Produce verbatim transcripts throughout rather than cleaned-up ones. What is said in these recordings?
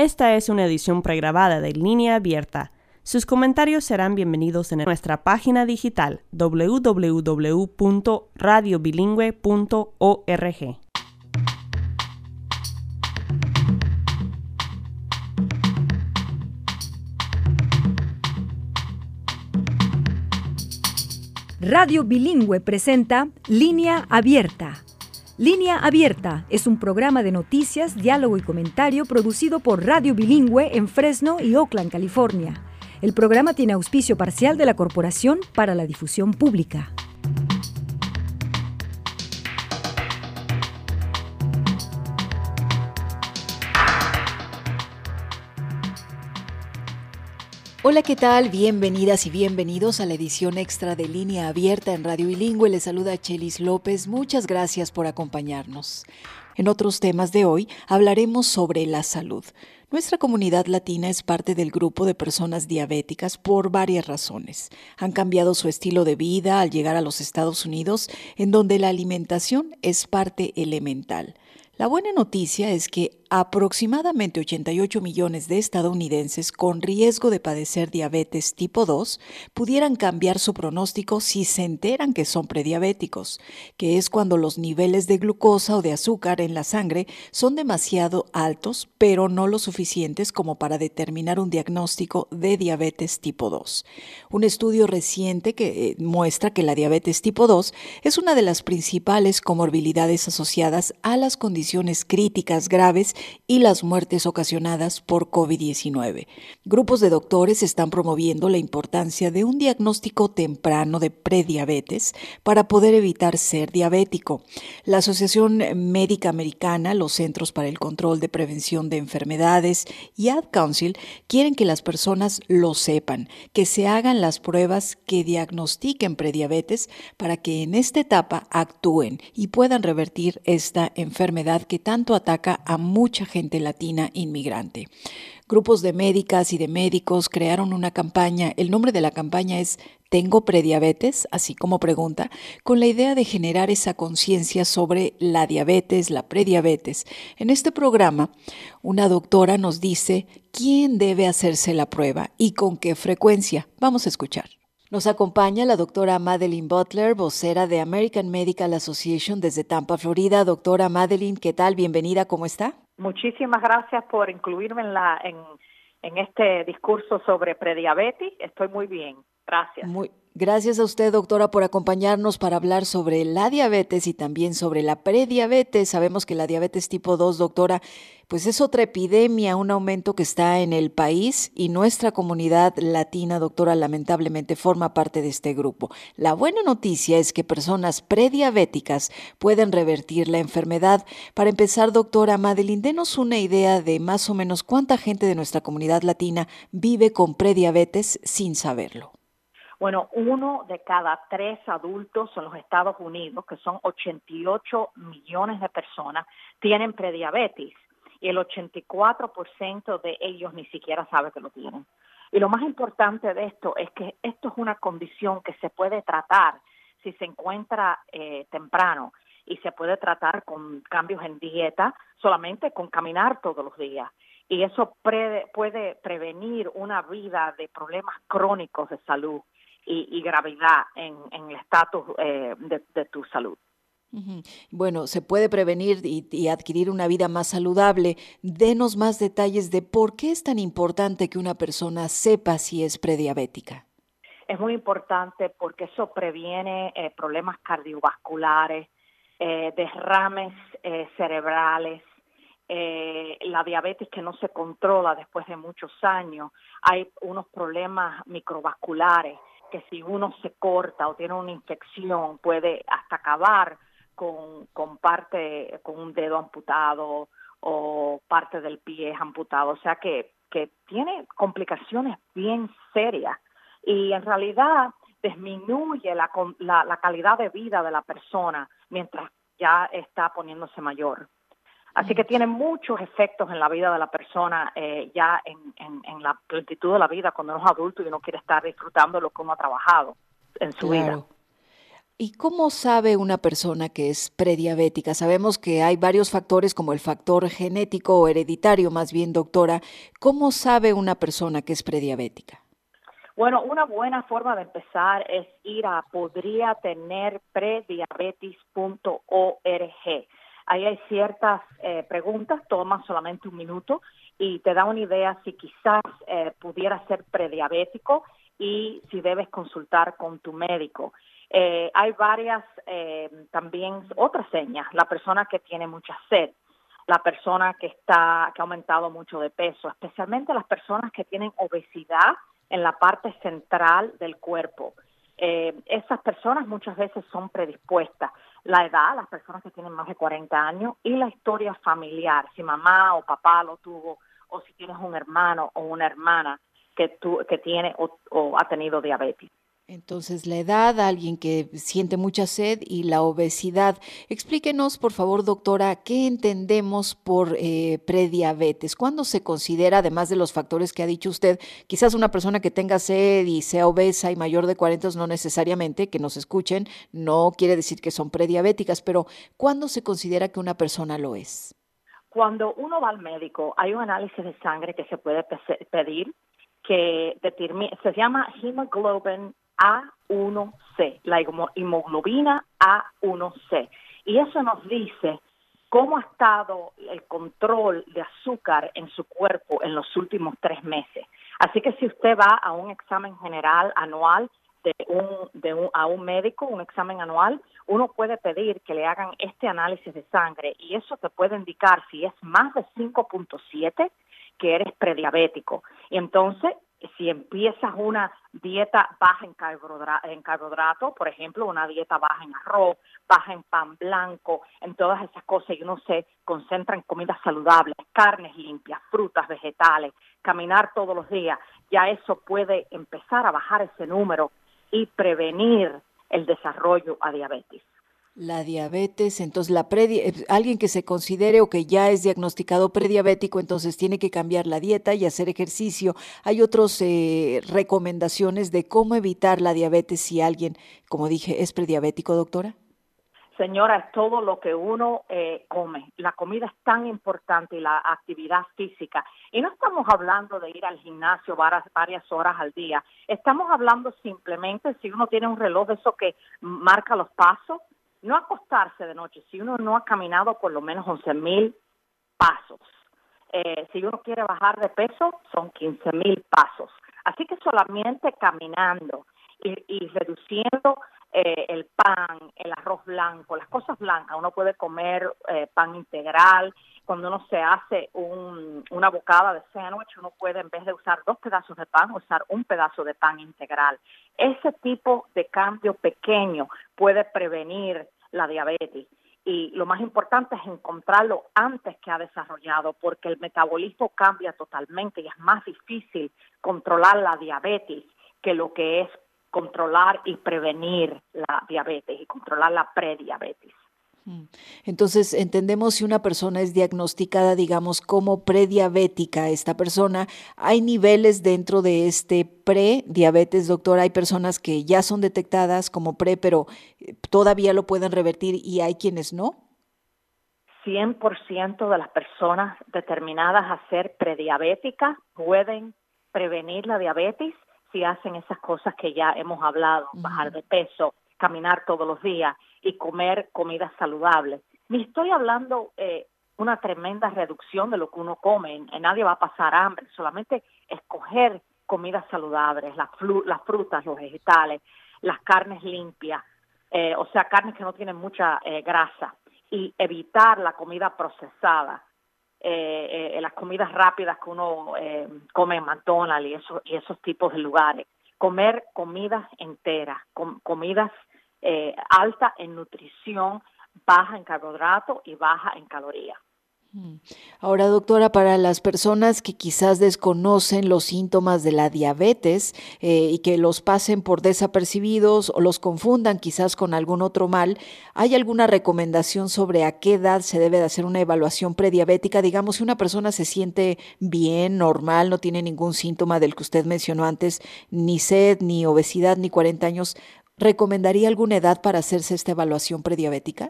Esta es una edición pregrabada de Línea Abierta. Sus comentarios serán bienvenidos en nuestra página digital doble u doble u doble u punto radio bilingüe punto org. Radio Bilingüe presenta Línea Abierta. Línea Abierta es un programa de noticias, diálogo y comentario producido por Radio Bilingüe en Fresno y Oakland, California. El programa tiene auspicio parcial de la Corporación para la Difusión Pública. Hola, ¿qué tal? Bienvenidas y bienvenidos a la edición extra de Línea Abierta en Radio Bilingüe. Les saluda Chelis López. Muchas gracias por acompañarnos. En otros temas de hoy hablaremos sobre la salud. Nuestra comunidad latina es parte del grupo de personas diabéticas por varias razones. Han cambiado su estilo de vida al llegar a los Estados Unidos, en donde la alimentación es parte elemental. La buena noticia es que aproximadamente ochenta y ocho millones de estadounidenses con riesgo de padecer diabetes tipo dos pudieran cambiar su pronóstico si se enteran que son prediabéticos, que es cuando los niveles de glucosa o de azúcar en la sangre son demasiado altos, pero no lo suficientes como para determinar un diagnóstico de diabetes tipo dos. Un estudio reciente que eh, muestra que la diabetes tipo dos es una de las principales comorbilidades asociadas a las condiciones críticas graves y las muertes ocasionadas por covid diecinueve. Grupos de doctores están promoviendo la importancia de un diagnóstico temprano de prediabetes para poder evitar ser diabético. La Asociación Médica Americana, los Centros para el Control de Prevención de Enfermedades y Ad Council quieren que las personas lo sepan, que se hagan las pruebas que diagnostiquen prediabetes para que en esta etapa actúen y puedan revertir esta enfermedad que tanto ataca a mucha gente latina inmigrante. Grupos de médicas y de médicos crearon una campaña. El nombre de la campaña es ¿Tengo prediabetes?, así como pregunta, con la idea de generar esa conciencia sobre la diabetes, la prediabetes. En este programa, una doctora nos dice quién debe hacerse la prueba y con qué frecuencia. Vamos a escuchar. Nos acompaña la doctora Madeline Butler, vocera de American Medical Association desde Tampa, Florida. Doctora Madeline, ¿qué tal? Bienvenida, ¿cómo está? Muchísimas gracias por incluirme en, la, en, en este discurso sobre prediabetes. Estoy muy bien, gracias. Muy, gracias a usted, doctora, por acompañarnos para hablar sobre la diabetes y también sobre la prediabetes. Sabemos que la diabetes tipo dos, doctora, pues es otra epidemia, un aumento que está en el país y nuestra comunidad latina, doctora, lamentablemente forma parte de este grupo. La buena noticia es que personas prediabéticas pueden revertir la enfermedad. Para empezar, doctora Madeline, denos una idea de más o menos cuánta gente de nuestra comunidad latina vive con prediabetes sin saberlo. Bueno, uno de cada tres adultos en los Estados Unidos, que son ochenta y ocho millones de personas, tienen prediabetes. Y el ochenta y cuatro por ciento de ellos ni siquiera sabe que lo tienen. Y lo más importante de esto es que esto es una condición que se puede tratar si se encuentra eh, temprano y se puede tratar con cambios en dieta, solamente con caminar todos los días. Y eso pre- puede prevenir una vida de problemas crónicos de salud y, y gravedad en, en el estatus eh, de, de tu salud. Bueno, se puede prevenir y, y adquirir una vida más saludable. Denos más detalles de por qué es tan importante que una persona sepa si es prediabética. Es muy importante porque eso previene eh, problemas cardiovasculares, eh, derrames eh, cerebrales, eh, la diabetes que no se controla después de muchos años. Hay unos problemas microvasculares que si uno se corta o tiene una infección puede hasta acabar Con, con parte, con un dedo amputado o parte del pie amputado, o sea que, que tiene complicaciones bien serias y en realidad disminuye la, la, la calidad de vida de la persona mientras ya está poniéndose mayor. Así que tiene muchos efectos en la vida de la persona eh, ya en, en, en la plenitud de la vida cuando uno es adulto y uno quiere estar disfrutando de lo que uno ha trabajado en su Claro. vida. ¿Y cómo sabe una persona que es prediabética? Sabemos que hay varios factores como el factor genético o hereditario, más bien, doctora. ¿Cómo sabe una persona que es prediabética? Bueno, una buena forma de empezar es ir a podría tener prediabetes punto org. Ahí hay ciertas eh, preguntas, toma solamente un minuto y te da una idea si quizás eh, pudiera ser prediabético y si debes consultar con tu médico. Eh, hay varias eh, también otras señas. La persona que tiene mucha sed, la persona que está que ha aumentado mucho de peso, especialmente las personas que tienen obesidad en la parte central del cuerpo. Eh, esas personas muchas veces son predispuestas. La edad, las personas que tienen más de cuarenta años, y la historia familiar, si mamá o papá lo tuvo, o si tienes un hermano o una hermana que, tu, que tiene o, o ha tenido diabetes. Entonces, la edad, alguien que siente mucha sed y la obesidad. Explíquenos, por favor, doctora, ¿qué entendemos por eh, prediabetes? ¿Cuándo se considera, además de los factores que ha dicho usted, quizás una persona que tenga sed y sea obesa y mayor de cuarenta, no necesariamente, que nos escuchen, no quiere decir que son prediabéticas, pero ¿cuándo se considera que una persona lo es? Cuando uno va al médico, hay un análisis de sangre que se puede pe- pedir que determina, se llama hemoglobin A uno C, la hemoglobina A uno C. Y eso nos dice cómo ha estado el control de azúcar en su cuerpo en los últimos tres meses. Así que si usted va a un examen general anual de un, de un, a un médico, un examen anual, uno puede pedir que le hagan este análisis de sangre y eso te puede indicar si es más de cinco punto siete que eres prediabético. Y entonces, si empiezas una dieta baja en carbohidratos, en carbohidrato, por ejemplo, una dieta baja en arroz, baja en pan blanco, en todas esas cosas, y uno se concentra en comidas saludables, carnes limpias, frutas, vegetales, caminar todos los días, ya eso puede empezar a bajar ese número y prevenir el desarrollo a diabetes. La diabetes, entonces la predi alguien que se considere o que ya es diagnosticado prediabético, entonces tiene que cambiar la dieta y hacer ejercicio. ¿Hay otras eh, recomendaciones de cómo evitar la diabetes si alguien, como dije, es prediabético, doctora? Señora, es todo lo que uno eh, come. La comida es tan importante y la actividad física. Y no estamos hablando de ir al gimnasio varias, varias horas al día. Estamos hablando simplemente si uno tiene un reloj de eso que marca los pasos, no acostarse de noche si uno no ha caminado por lo menos once mil pasos. Eh, si uno quiere bajar de peso, son quince mil pasos. Así que solamente caminando y, y reduciendo eh, el pan, el arroz blanco, las cosas blancas. Uno puede comer eh, pan integral. Cuando uno se hace un, una bocada de sándwich, uno puede, en vez de usar dos pedazos de pan, usar un pedazo de pan integral. Ese tipo de cambio pequeño puede prevenir la diabetes. Y lo más importante es encontrarlo antes que ha desarrollado, porque el metabolismo cambia totalmente y es más difícil controlar la diabetes que lo que es controlar y prevenir la diabetes y controlar la prediabetes. Entonces, entendemos si una persona es diagnosticada, digamos, como prediabética, esta persona, ¿hay niveles dentro de este prediabetes, doctora? Hay personas que ya son detectadas como pre, pero todavía lo pueden revertir y hay quienes no. cien por ciento de las personas determinadas a ser prediabéticas pueden prevenir la diabetes si hacen esas cosas que ya hemos hablado, uh-huh. Bajar de peso, caminar todos los días y comer comidas saludables. Ni estoy hablando eh, una tremenda reducción de lo que uno come, nadie va a pasar hambre, solamente escoger comidas saludables, las, flu- las frutas, los vegetales, las carnes limpias, eh, o sea, carnes que no tienen mucha eh, grasa, y evitar la comida procesada, eh, eh, las comidas rápidas que uno eh, come en McDonald's y, eso, y esos tipos de lugares. Comer comidas enteras, com- comidas eh, altas en nutrición, baja en carbohidratos y baja en calorías. Ahora, doctora, para las personas que quizás desconocen los síntomas de la diabetes eh, y que los pasen por desapercibidos o los confundan quizás con algún otro mal, ¿hay alguna recomendación sobre a qué edad se debe de hacer una evaluación prediabética? Digamos, si una persona se siente bien, normal, no tiene ningún síntoma del que usted mencionó antes, ni sed, ni obesidad, ni cuarenta años, ¿recomendaría alguna edad para hacerse esta evaluación prediabética?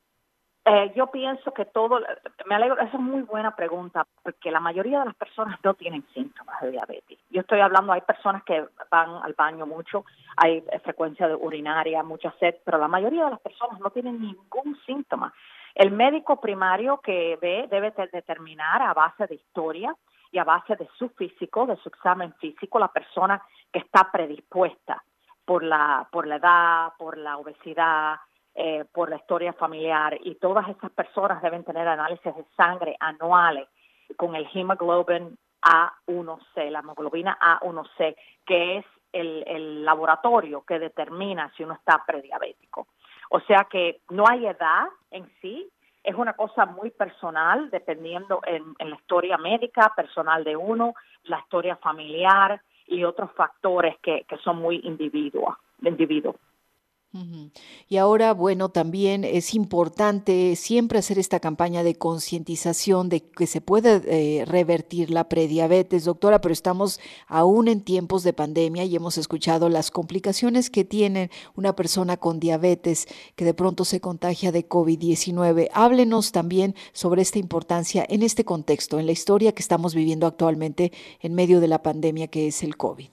Eh, yo pienso que todo, me alegro, esa es muy buena pregunta, porque la mayoría de las personas no tienen síntomas de diabetes. Yo estoy hablando, hay personas que van al baño mucho, hay frecuencia de urinaria, mucha sed, pero la mayoría de las personas no tienen ningún síntoma. El médico primario que ve debe de determinar a base de historia y a base de su físico, de su examen físico, la persona que está predispuesta por la, por la edad, por la obesidad, Eh, por la historia familiar, y todas esas personas deben tener análisis de sangre anuales con el hemoglobin A uno C, la hemoglobina A uno C, que es el, el laboratorio que determina si uno está prediabético. O sea que no hay edad en sí, es una cosa muy personal, dependiendo en, en la historia médica personal de uno, la historia familiar y otros factores que, que son muy individuos, individuos. Uh-huh. Y ahora, bueno, también es importante siempre hacer esta campaña de concientización de que se puede eh, revertir la prediabetes, doctora, pero estamos aún en tiempos de pandemia y hemos escuchado las complicaciones que tiene una persona con diabetes que de pronto se contagia de COVID diecinueve. Háblenos también sobre esta importancia en este contexto, en la historia que estamos viviendo actualmente en medio de la pandemia que es el COVID.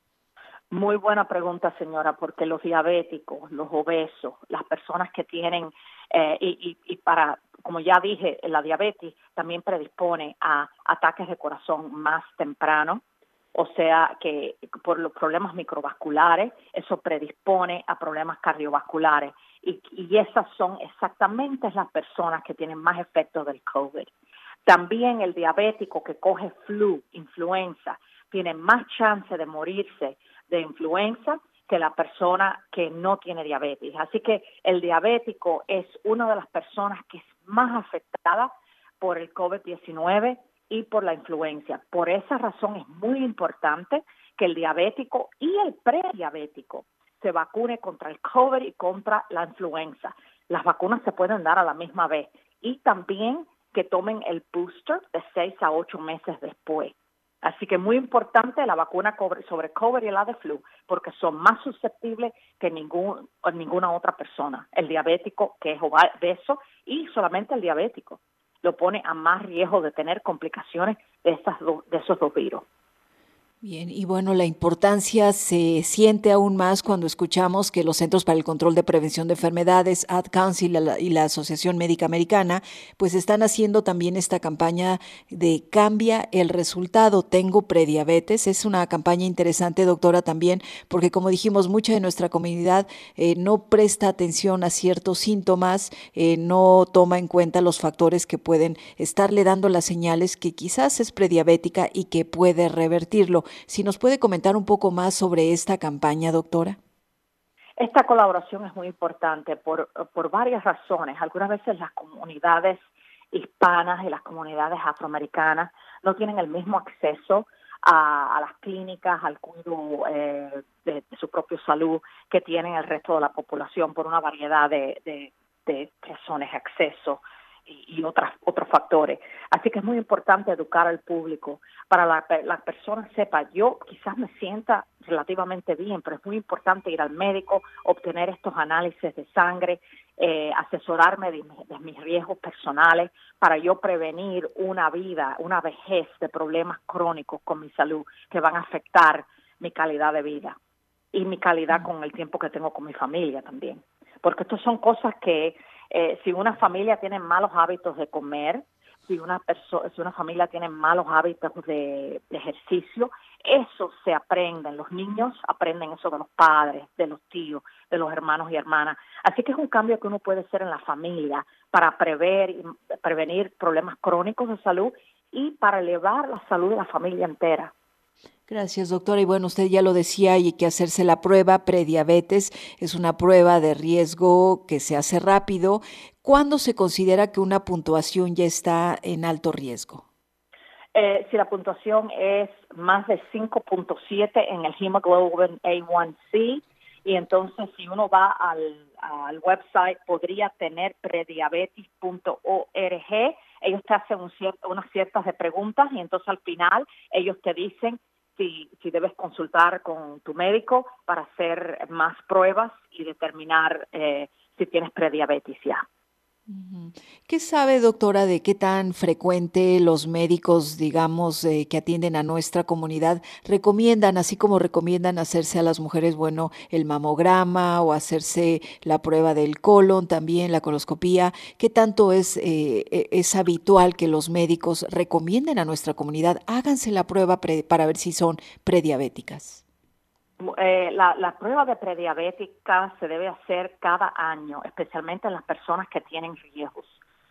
Muy buena pregunta, señora, porque los diabéticos, los obesos, las personas que tienen, eh, y, y, y para, como ya dije, la diabetes también predispone a ataques de corazón más temprano, o sea que por los problemas microvasculares, eso predispone a problemas cardiovasculares, y, y esas son exactamente las personas que tienen más efectos del COVID. También el diabético que coge flu, influenza, tiene más chance de morirse de influenza que la persona que no tiene diabetes. Así que el diabético es una de las personas que es más afectada por el COVID diecinueve y por la influenza. Por esa razón es muy importante que el diabético y el prediabético se vacune contra el COVID y contra la influenza. Las vacunas se pueden dar a la misma vez, y también que tomen el booster de seis a ocho meses después. Así que es muy importante la vacuna sobre COVID y la de flu, porque son más susceptibles que ningún, ninguna otra persona. El diabético, que es obeso, y solamente el diabético lo pone a más riesgo de tener complicaciones de, esas do, de esos dos virus. Bien, y bueno, la importancia se siente aún más cuando escuchamos que los Centros para el Control de Prevención de Enfermedades, Ad Council y la, y la Asociación Médica Americana, pues están haciendo también esta campaña de Cambia el Resultado, Tengo Prediabetes. Es una campaña interesante, doctora, también, porque como dijimos, mucha de nuestra comunidad eh, no presta atención a ciertos síntomas, eh, no toma en cuenta los factores que pueden estarle dando las señales que quizás es prediabética y que puede revertirlo. Si nos puede comentar un poco más sobre esta campaña, doctora. Esta colaboración es muy importante por, por varias razones. Algunas veces las comunidades hispanas y las comunidades afroamericanas no tienen el mismo acceso a, a las clínicas, al cuidado eh, de, de su propia salud que tienen el resto de la población por una variedad de, de, de razones, acceso y, y otras, otros factores. Así que es muy importante educar al público para la, la persona sepa, yo quizás me sienta relativamente bien, pero es muy importante ir al médico, obtener estos análisis de sangre, eh, asesorarme de, de mis riesgos personales para yo prevenir una vida, una vejez de problemas crónicos con mi salud que van a afectar mi calidad de vida y mi calidad con el tiempo que tengo con mi familia también. Porque estas son cosas que eh, si una familia tiene malos hábitos de comer, si una persona, si una familia tiene malos hábitos de, de ejercicio, eso se aprende. Los niños aprenden eso de los padres, de los tíos, de los hermanos y hermanas. Así que es un cambio que uno puede hacer en la familia para prever, prevenir problemas crónicos de salud y para elevar la salud de la familia entera. Gracias, doctora. Y bueno, usted ya lo decía, hay que hacerse la prueba prediabetes. Es una prueba de riesgo que se hace rápido. ¿Cuándo se considera que una puntuación ya está en alto riesgo? Eh, si la puntuación es más de cinco punto siete en el hemoglobin A uno C, y entonces si uno va al, al website podría tener prediabetes punto org, ellos te hacen un cier- unas ciertas de preguntas y entonces al final ellos te dicen si, si debes consultar con tu médico para hacer más pruebas y determinar eh, si tienes prediabetes ya. ¿Qué sabe, doctora, de qué tan frecuente los médicos, digamos, eh, que atienden a nuestra comunidad recomiendan, así como recomiendan hacerse a las mujeres, bueno, el mamograma o hacerse la prueba del colon, también la coloscopía? ¿Qué tanto es, eh, es habitual que los médicos recomienden a nuestra comunidad, háganse la prueba pre- para ver si son prediabéticas? Eh, la, la prueba de prediabética se debe hacer cada año, especialmente en las personas que tienen riesgos.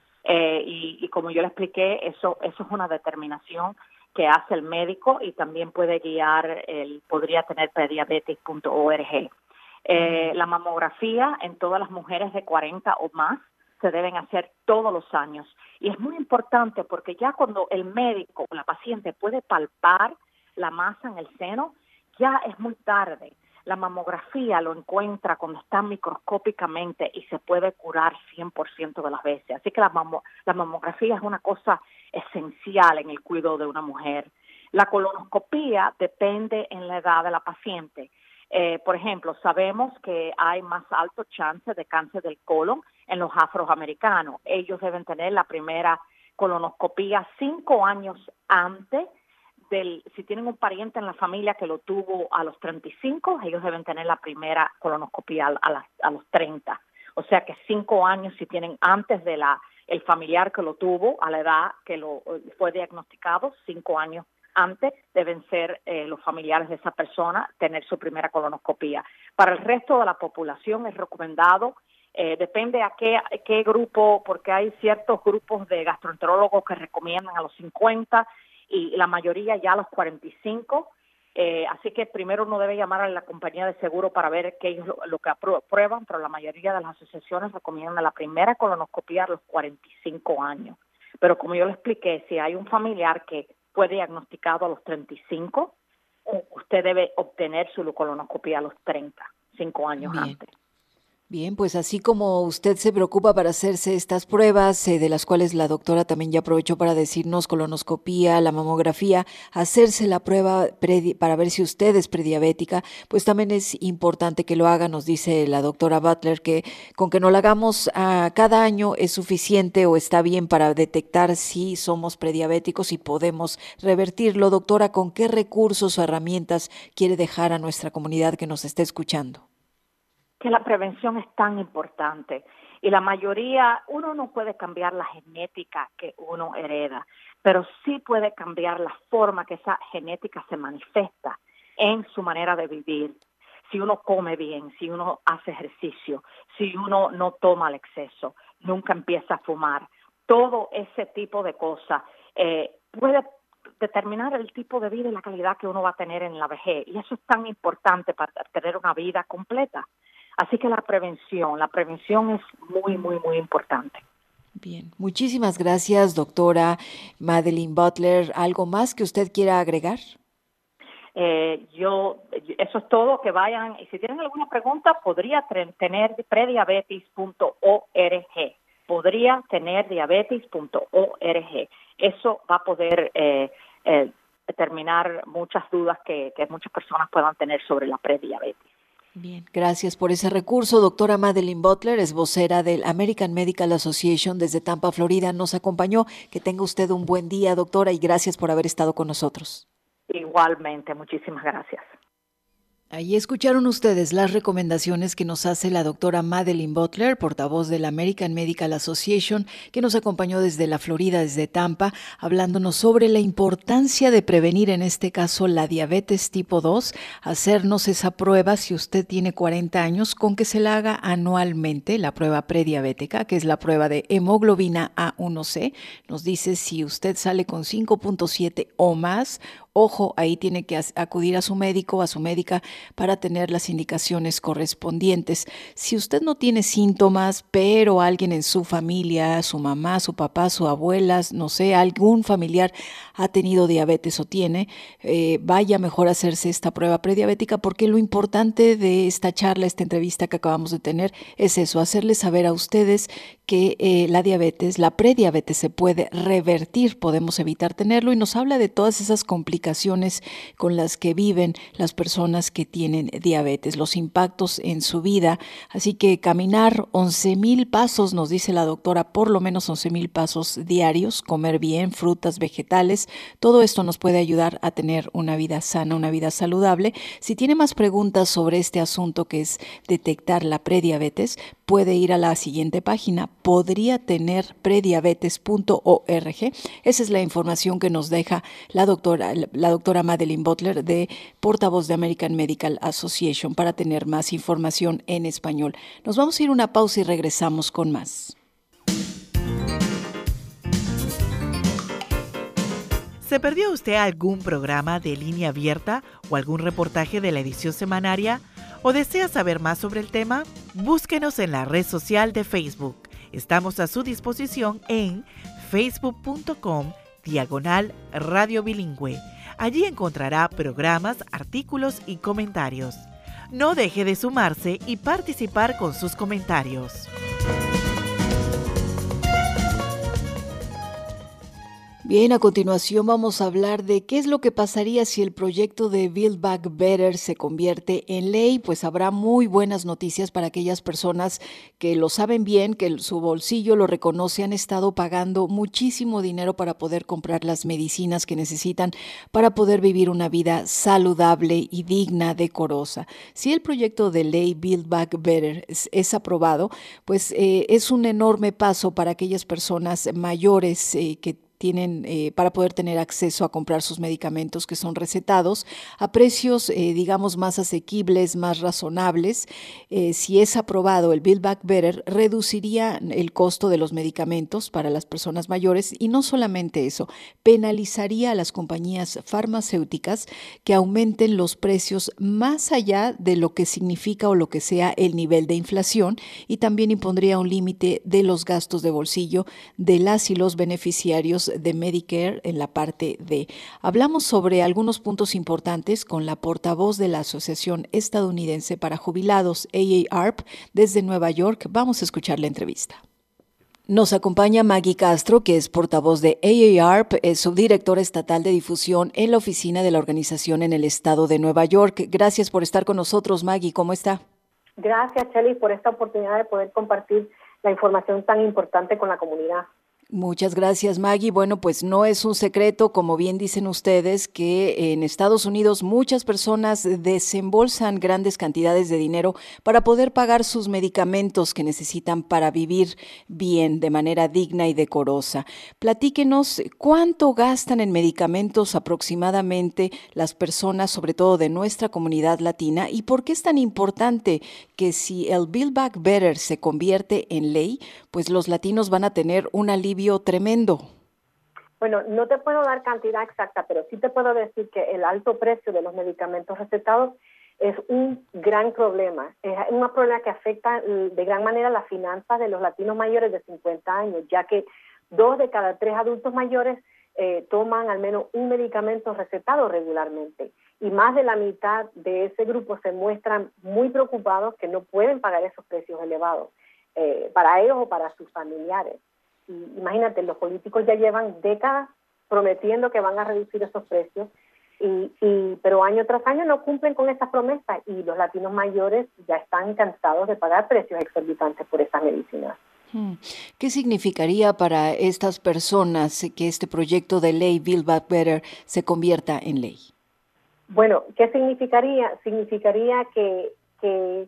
Eh, y, y como yo le expliqué, eso, eso es una determinación que hace el médico y también puede guiar, el podría tener prediabetes punto org. Eh, la mamografía en todas las mujeres de cuarenta o más se deben hacer todos los años. Y es muy importante porque ya cuando el médico o la paciente puede palpar la masa en el seno, ya es muy tarde. La mamografía lo encuentra cuando está microscópicamente y se puede curar cien por ciento de las veces. Así que la, mamo, la mamografía es una cosa esencial en el cuidado de una mujer. La colonoscopía depende en la edad de la paciente. Eh, por ejemplo, sabemos que hay más alto chance de cáncer del colon en los afroamericanos. Ellos deben tener la primera colonoscopía cinco años antes. Del, si tienen un pariente en la familia que lo tuvo a los treinta y cinco, ellos deben tener la primera colonoscopia a, a, a los treinta. O sea que cinco años si tienen antes de la el familiar que lo tuvo a la edad que lo fue diagnosticado, cinco años antes deben ser eh, los familiares de esa persona tener su primera colonoscopia. Para el resto de la población es recomendado, eh, depende a qué, a qué grupo, porque hay ciertos grupos de gastroenterólogos que recomiendan a los cincuenta, y la mayoría ya a los cuarenta y cinco, eh, así que primero uno debe llamar a la compañía de seguro para ver qué es lo, lo que aprueban, pero la mayoría de las asociaciones recomiendan la primera colonoscopia a los cuarenta y cinco años. Pero como yo le expliqué, si hay un familiar que fue diagnosticado a los treinta y cinco, usted debe obtener su colonoscopia a los treinta, cinco años Bien. antes. Bien, pues así como usted se preocupa para hacerse estas pruebas, eh, de las cuales la doctora también ya aprovechó para decirnos colonoscopía, la mamografía, hacerse la prueba predi- para ver si usted es prediabética, pues también es importante que lo haga. Nos dice la doctora Butler que con que no la hagamos a cada año es suficiente o está bien para detectar si somos prediabéticos y podemos revertirlo. Doctora, ¿con qué recursos o herramientas quiere dejar a nuestra comunidad que nos esté escuchando? Que la prevención es tan importante y la mayoría, uno no puede cambiar la genética que uno hereda, pero sí puede cambiar la forma que esa genética se manifiesta en su manera de vivir. Si uno come bien, si uno hace ejercicio, si uno no toma al exceso, nunca empieza a fumar, todo ese tipo de cosas eh, puede determinar el tipo de vida y la calidad que uno va a tener en la vejez, y eso es tan importante para tener una vida completa. Así que la prevención, la prevención es muy, muy, muy importante. Bien, muchísimas gracias, doctora Madeline Butler. ¿Algo más que usted quiera agregar? Eh, yo, eso es todo, que vayan, y si tienen alguna pregunta, podría tener prediabetes punto org, podría tener diabetes punto org. Eso va a poder eh, eh, determinar muchas dudas que, que muchas personas puedan tener sobre la prediabetes. Bien, gracias por ese recurso. Doctora Madeline Butler es vocera del American Medical Association desde Tampa, Florida. Nos acompañó. Que tenga usted un buen día, doctora, y gracias por haber estado con nosotros. Igualmente, muchísimas gracias. Ahí escucharon ustedes las recomendaciones que nos hace la doctora Madeline Butler, portavoz de la American Medical Association, que nos acompañó desde la Florida, desde Tampa, hablándonos sobre la importancia de prevenir, en este caso, la diabetes tipo dos, hacernos esa prueba si usted tiene cuarenta años, con que se la haga anualmente, la prueba prediabética, que es la prueba de hemoglobina A uno C. Nos dice si usted sale con cinco punto siete o más. Ojo, ahí tiene que acudir a su médico, a su médica, para tener las indicaciones correspondientes. Si usted no tiene síntomas, pero alguien en su familia, su mamá, su papá, su abuela, no sé, algún familiar ha tenido diabetes o tiene, eh, vaya mejor a hacerse esta prueba prediabética, porque lo importante de esta charla, esta entrevista que acabamos de tener, es eso, hacerles saber a ustedes que eh, la diabetes, la prediabetes se puede revertir, podemos evitar tenerlo, y nos habla de todas esas complicaciones complicaciones con las que viven las personas que tienen diabetes, los impactos en su vida. Así que caminar once mil pasos, nos dice la doctora, por lo menos once mil pasos diarios, comer bien, frutas, vegetales, todo esto nos puede ayudar a tener una vida sana, una vida saludable. Si tiene más preguntas sobre este asunto que es detectar la prediabetes, puede ir a la siguiente página, podría tener prediabetes punto org. Esa es la información que nos deja la doctora, la doctora Madeline Butler, de portavoz de American Medical Association, para tener más información en español. Nos vamos a ir a una pausa y regresamos con más. ¿Se perdió usted algún programa de Línea Abierta o algún reportaje de la edición semanaria? ¿O desea saber más sobre el tema? Búsquenos en la red social de Facebook. Estamos a su disposición en facebook punto com diagonal Radio Bilingüe. Allí encontrará programas, artículos y comentarios. No deje de sumarse y participar con sus comentarios. Bien, a continuación vamos a hablar de qué es lo que pasaría si el proyecto de Build Back Better se convierte en ley. Pues habrá muy buenas noticias para aquellas personas que lo saben bien, que su bolsillo lo reconoce, han estado pagando muchísimo dinero para poder comprar las medicinas que necesitan para poder vivir una vida saludable y digna, decorosa. Si el proyecto de ley Build Back Better es, es aprobado, pues eh, es un enorme paso para aquellas personas mayores eh, que tienen eh, para poder tener acceso a comprar sus medicamentos que son recetados a precios, eh, digamos, más asequibles, más razonables. Eh, si es aprobado el Build Back Better, reduciría el costo de los medicamentos para las personas mayores y no solamente eso, penalizaría a las compañías farmacéuticas que aumenten los precios más allá de lo que significa o lo que sea el nivel de inflación, y también impondría un límite de los gastos de bolsillo de las y los beneficiarios de Medicare en la parte D. Hablamos sobre algunos puntos importantes con la portavoz de la Asociación Estadounidense para Jubilados, A A R P, desde Nueva York. Vamos a escuchar la entrevista. Nos acompaña Maggie Castro, que es portavoz de A A R P, es subdirectora estatal de difusión en la oficina de la organización en el estado de Nueva York. Gracias por estar con nosotros, Maggie. ¿Cómo está? Gracias, Chely, por esta oportunidad de poder compartir la información tan importante con la comunidad. Muchas gracias, Maggie. Bueno, pues no es un secreto, como bien dicen ustedes, que en Estados Unidos muchas personas desembolsan grandes cantidades de dinero para poder pagar sus medicamentos que necesitan para vivir bien, de manera digna y decorosa. Platíquenos, ¿cuánto gastan en medicamentos aproximadamente las personas, sobre todo de nuestra comunidad latina, y por qué es tan importante que si el Build Back Better se convierte en ley, pues los latinos van a tener un alivio tremendo? Bueno, no te puedo dar cantidad exacta, pero sí te puedo decir que el alto precio de los medicamentos recetados es un gran problema. Es un problema que afecta de gran manera las finanzas de los latinos mayores de cincuenta años, ya que dos de cada tres adultos mayores eh, toman al menos un medicamento recetado regularmente. Y más de la mitad de ese grupo se muestran muy preocupados que no pueden pagar esos precios elevados eh, para ellos o para sus familiares. Y imagínate, los políticos ya llevan décadas prometiendo que van a reducir esos precios, y, y pero año tras año no cumplen con esas promesas, y los latinos mayores ya están cansados de pagar precios exorbitantes por esas medicinas. ¿Qué significaría para estas personas que este proyecto de ley Build Back Better se convierta en ley? Bueno, ¿qué significaría? Significaría que, que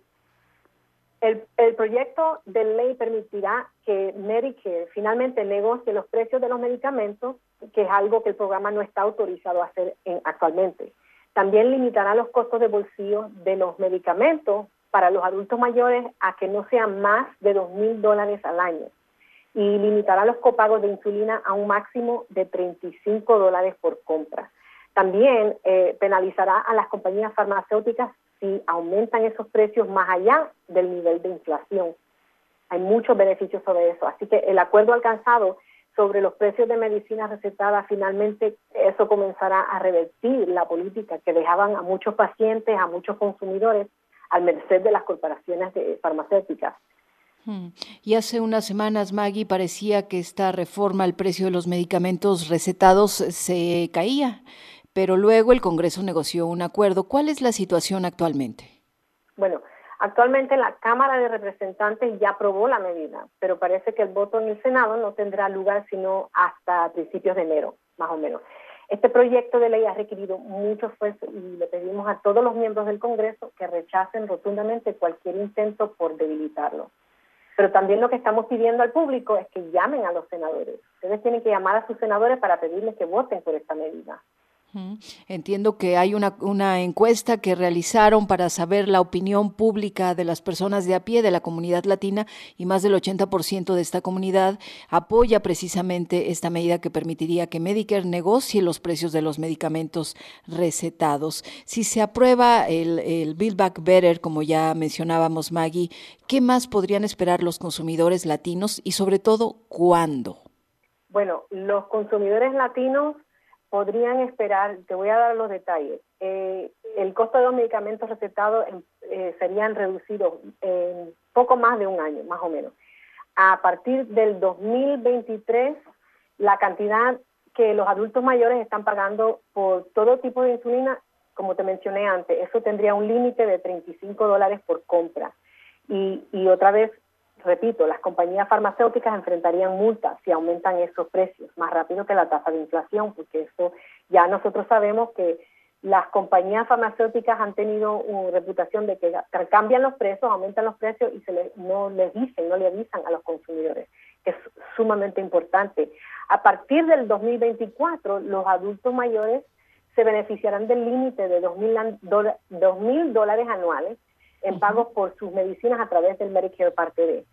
El, el proyecto de ley permitirá que Medicare finalmente negocie los precios de los medicamentos, que es algo que el programa no está autorizado a hacer en, actualmente. También limitará los costos de bolsillo de los medicamentos para los adultos mayores a que no sean más de dos mil dólares al año, y limitará los copagos de insulina a un máximo de treinta y cinco dólares por compra. También eh, penalizará a las compañías farmacéuticas si aumentan esos precios más allá del nivel de inflación. Hay muchos beneficios sobre eso. Así que el acuerdo alcanzado sobre los precios de medicinas recetadas, finalmente eso comenzará a revertir la política que dejaban a muchos pacientes, a muchos consumidores, al merced de las corporaciones de farmacéuticas. Hmm. Y hace unas semanas, Maggie, parecía que esta reforma al precio de los medicamentos recetados se caía. pero luego el Congreso negoció un acuerdo. ¿Cuál es la situación actualmente? Bueno, actualmente la Cámara de Representantes ya aprobó la medida, pero parece que el voto en el Senado no tendrá lugar sino hasta principios de enero, más o menos. Este proyecto de ley ha requerido mucho esfuerzo y le pedimos a todos los miembros del Congreso que rechacen rotundamente cualquier intento por debilitarlo. Pero también lo que estamos pidiendo al público es que llamen a los senadores. Ustedes tienen que llamar a sus senadores para pedirles que voten por esta medida. Entiendo que hay una, una encuesta que realizaron para saber la opinión pública de las personas de a pie de la comunidad latina y más del ochenta por ciento de esta comunidad apoya precisamente esta medida que permitiría que Medicare negocie los precios de los medicamentos recetados. Si se aprueba el, el Build Back Better, como ya mencionábamos, Maggie, ¿qué más podrían esperar los consumidores latinos y sobre todo cuándo? Bueno, los consumidores latinos podrían esperar, te voy a dar los detalles, eh, el costo de los medicamentos recetados eh, serían reducidos en poco más de un año, más o menos. A partir del dos mil veintitrés, la cantidad que los adultos mayores están pagando por todo tipo de insulina, como te mencioné antes, eso tendría un límite de treinta y cinco dólares por compra. Y, y otra vez, repito, las compañías farmacéuticas enfrentarían multas si aumentan esos precios más rápido que la tasa de inflación, porque eso ya nosotros sabemos que las compañías farmacéuticas han tenido una reputación de que cambian los precios, aumentan los precios y se les, no les dicen, no le avisan a los consumidores, que es sumamente importante. A partir del dos mil veinticuatro, los adultos mayores se beneficiarán del límite de dos mil dólares anuales en pagos por sus medicinas a través del Medicare Parte B.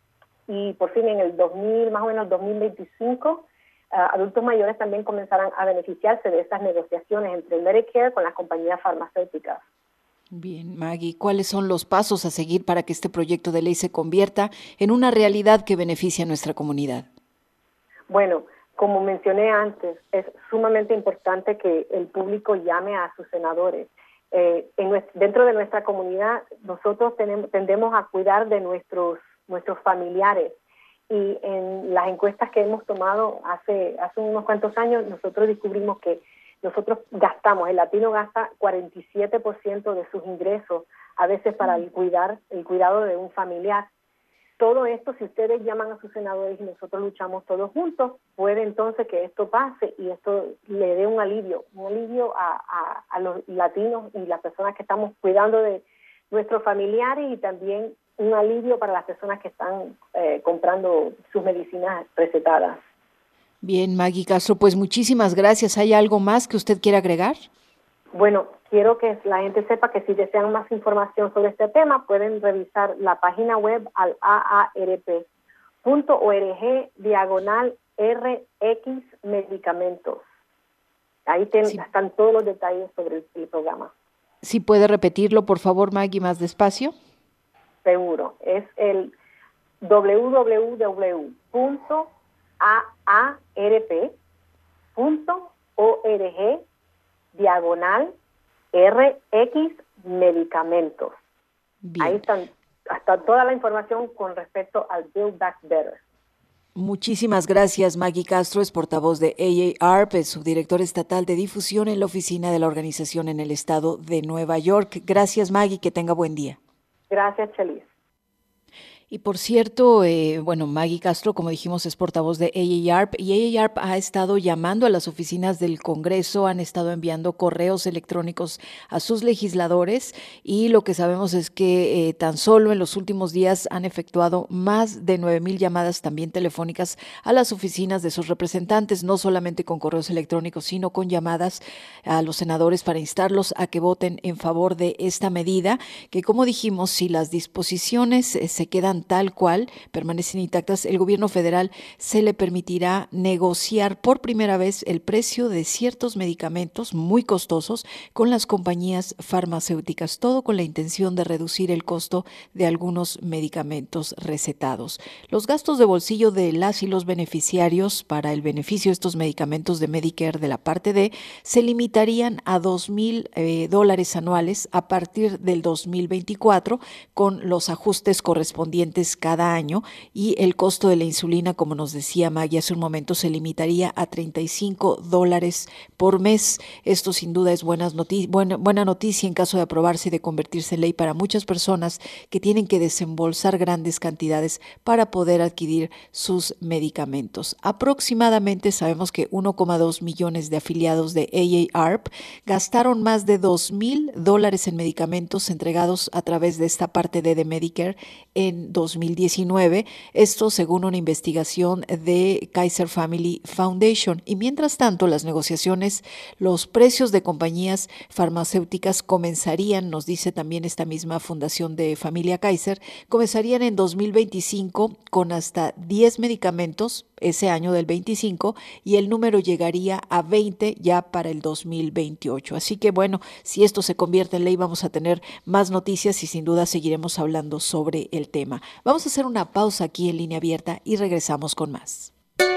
Y por fin en el dos mil, más o menos dos mil veinticinco, uh, adultos mayores también comenzarán a beneficiarse de esas negociaciones entre el Medicare con las compañías farmacéuticas. Bien, Maggie, ¿cuáles son los pasos a seguir para que este proyecto de ley se convierta en una realidad que beneficie a nuestra comunidad? Bueno, como mencioné antes, es sumamente importante que el público llame a sus senadores. Eh, en nuestro, dentro de nuestra comunidad, nosotros tenemos, tendemos a cuidar de nuestros nuestros familiares y en las encuestas que hemos tomado hace hace unos cuantos años, nosotros descubrimos que nosotros gastamos, el latino gasta cuarenta y siete por ciento de sus ingresos a veces para el cuidar el cuidado de un familiar. Todo esto, si ustedes llaman a sus senadores y nosotros luchamos todos juntos, puede entonces que esto pase y esto le dé un alivio, un alivio a, a, a los latinos y las personas que estamos cuidando de nuestros familiares y también un alivio para las personas que están eh, comprando sus medicinas recetadas. Bien, Maggie Castro, pues muchísimas gracias. ¿Hay algo más que usted quiera agregar? Bueno, quiero que la gente sepa que si desean más información sobre este tema, pueden revisar la página web al a a r p punto org diagonal R X medicamentos. Ahí ten, sí. están todos los detalles sobre el, el programa. ¿Sí puede repetirlo, por favor, Maggie, más despacio? Seguro. Es el w w w punto a a r p punto org diagonal R X medicamentos. Bien. Ahí están hasta toda la información con respecto al Build Back Better. Muchísimas gracias, Maggie Castro, es portavoz de A A R P, es subdirectora estatal de difusión en la oficina de la organización en el estado de Nueva York. Gracias, Maggie, que tenga buen día. Gracias, Chelis. Y por cierto, eh, bueno, Maggie Castro, como dijimos, es portavoz de A A R P y A A R P ha estado llamando a las oficinas del Congreso, han estado enviando correos electrónicos a sus legisladores y lo que sabemos es que eh, tan solo en los últimos días han efectuado más de nueve mil llamadas también telefónicas a las oficinas de sus representantes, no solamente con correos electrónicos, sino con llamadas a los senadores para instarlos a que voten en favor de esta medida, que como dijimos, si las disposiciones eh, se quedan tal cual, permanecen intactas, el gobierno federal se le permitirá negociar por primera vez el precio de ciertos medicamentos muy costosos con las compañías farmacéuticas, todo con la intención de reducir el costo de algunos medicamentos recetados. Los gastos de bolsillo de las y los beneficiarios para el beneficio de estos medicamentos de Medicare de la parte D se limitarían a dos mil eh, dólares anuales a partir del dos mil veinticuatro, con los ajustes correspondientes pacientes cada año y el costo de la insulina, como nos decía Maggie hace un momento, se limitaría a treinta y cinco dólares por mes. Esto sin duda es buenas noti- buena, buena noticia en caso de aprobarse y de convertirse en ley para muchas personas que tienen que desembolsar grandes cantidades para poder adquirir sus medicamentos. Aproximadamente sabemos que uno coma dos millones de afiliados de A A R P gastaron más de dos mil dólares en medicamentos entregados a través de esta parte D de Medicare en dos mil diecinueve, esto según una investigación de Kaiser Family Foundation. Y mientras tanto, las negociaciones, los precios de compañías farmacéuticas comenzarían, nos dice también esta misma fundación de Familia Kaiser, comenzarían en dos mil veinticinco con hasta diez medicamentos ese año del veinticinco y el número llegaría a veinte ya para el dos mil veintiocho. Así que bueno, si esto se convierte en ley vamos a tener más noticias y sin duda seguiremos hablando sobre el tema. Vamos a hacer una pausa aquí en Línea Abierta y regresamos con más.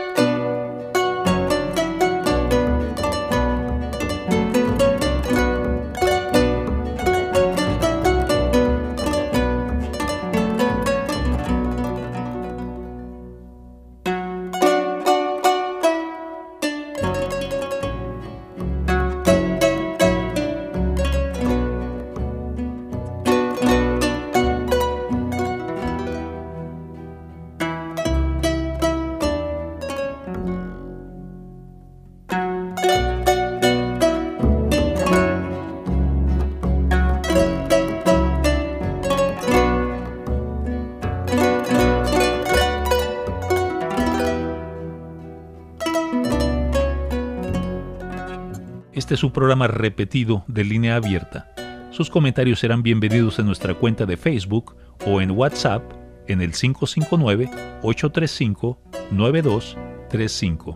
Este es un programa repetido de Línea Abierta. Sus comentarios serán bienvenidos en nuestra cuenta de Facebook o en WhatsApp en el cinco cinco nueve, ocho tres cinco, nueve dos tres cinco.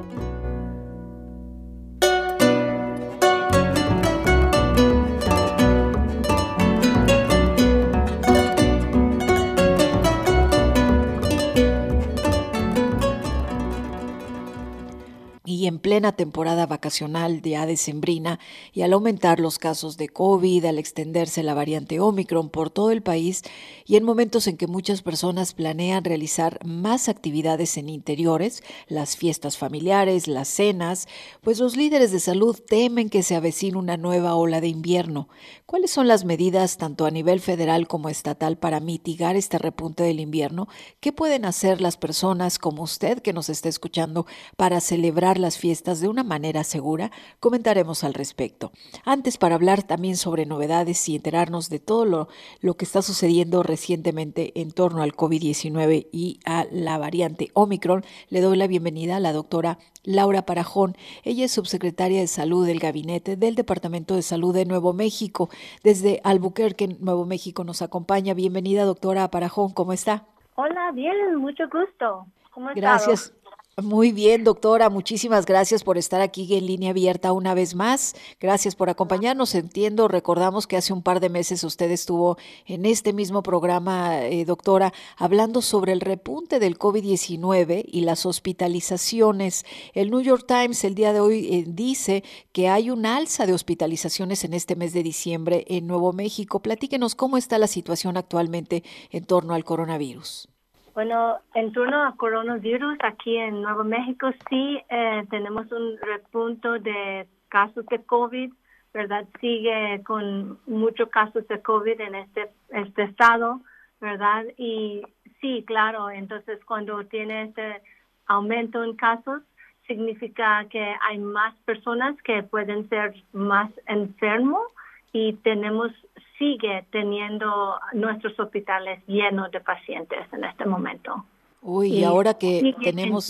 Y en plena temporada vacacional ya decembrina y al aumentar los casos de COVID, al extenderse la variante Omicron por todo el país y en momentos en que muchas personas planean realizar más actividades en interiores, las fiestas familiares, las cenas, pues los líderes de salud temen que se avecine una nueva ola de invierno. ¿Cuáles son las medidas tanto a nivel federal como estatal para mitigar este repunte del invierno? ¿Qué pueden hacer las personas como usted que nos está escuchando para celebrar las fiestas de una manera segura? Comentaremos al respecto. Antes, para hablar también sobre novedades y enterarnos de todo lo, lo que está sucediendo recientemente en torno al COVID diecinueve y a la variante Omicron, le doy la bienvenida a la doctora Laura Parajón. Ella es subsecretaria de Salud del Gabinete del Departamento de Salud de Nuevo México. Desde Albuquerque, Nuevo México, nos acompaña. Bienvenida, doctora Parajón. ¿Cómo está? Hola, bien, mucho gusto. ¿Cómo estás? Gracias. Muy bien, doctora. Muchísimas gracias por estar aquí en Línea Abierta una vez más. Gracias por acompañarnos. Entiendo, recordamos que hace un par de meses usted estuvo en este mismo programa, eh, doctora, hablando sobre el repunte del COVID diecinueve y las hospitalizaciones. El New York Times el día de hoy eh, dice que hay un alza de hospitalizaciones en este mes de diciembre en Nuevo México. Platíquenos cómo está la situación actualmente en torno al coronavirus. Bueno, en torno a coronavirus, aquí en Nuevo México sí eh, tenemos un repunte de casos de COVID, ¿verdad? Sigue con muchos casos de COVID en este, este estado, ¿verdad? Y sí, claro, entonces cuando tiene este aumento en casos, significa que hay más personas que pueden ser más enfermos y tenemos sigue teniendo nuestros hospitales llenos de pacientes en este momento. Uy, y ahora que tenemos...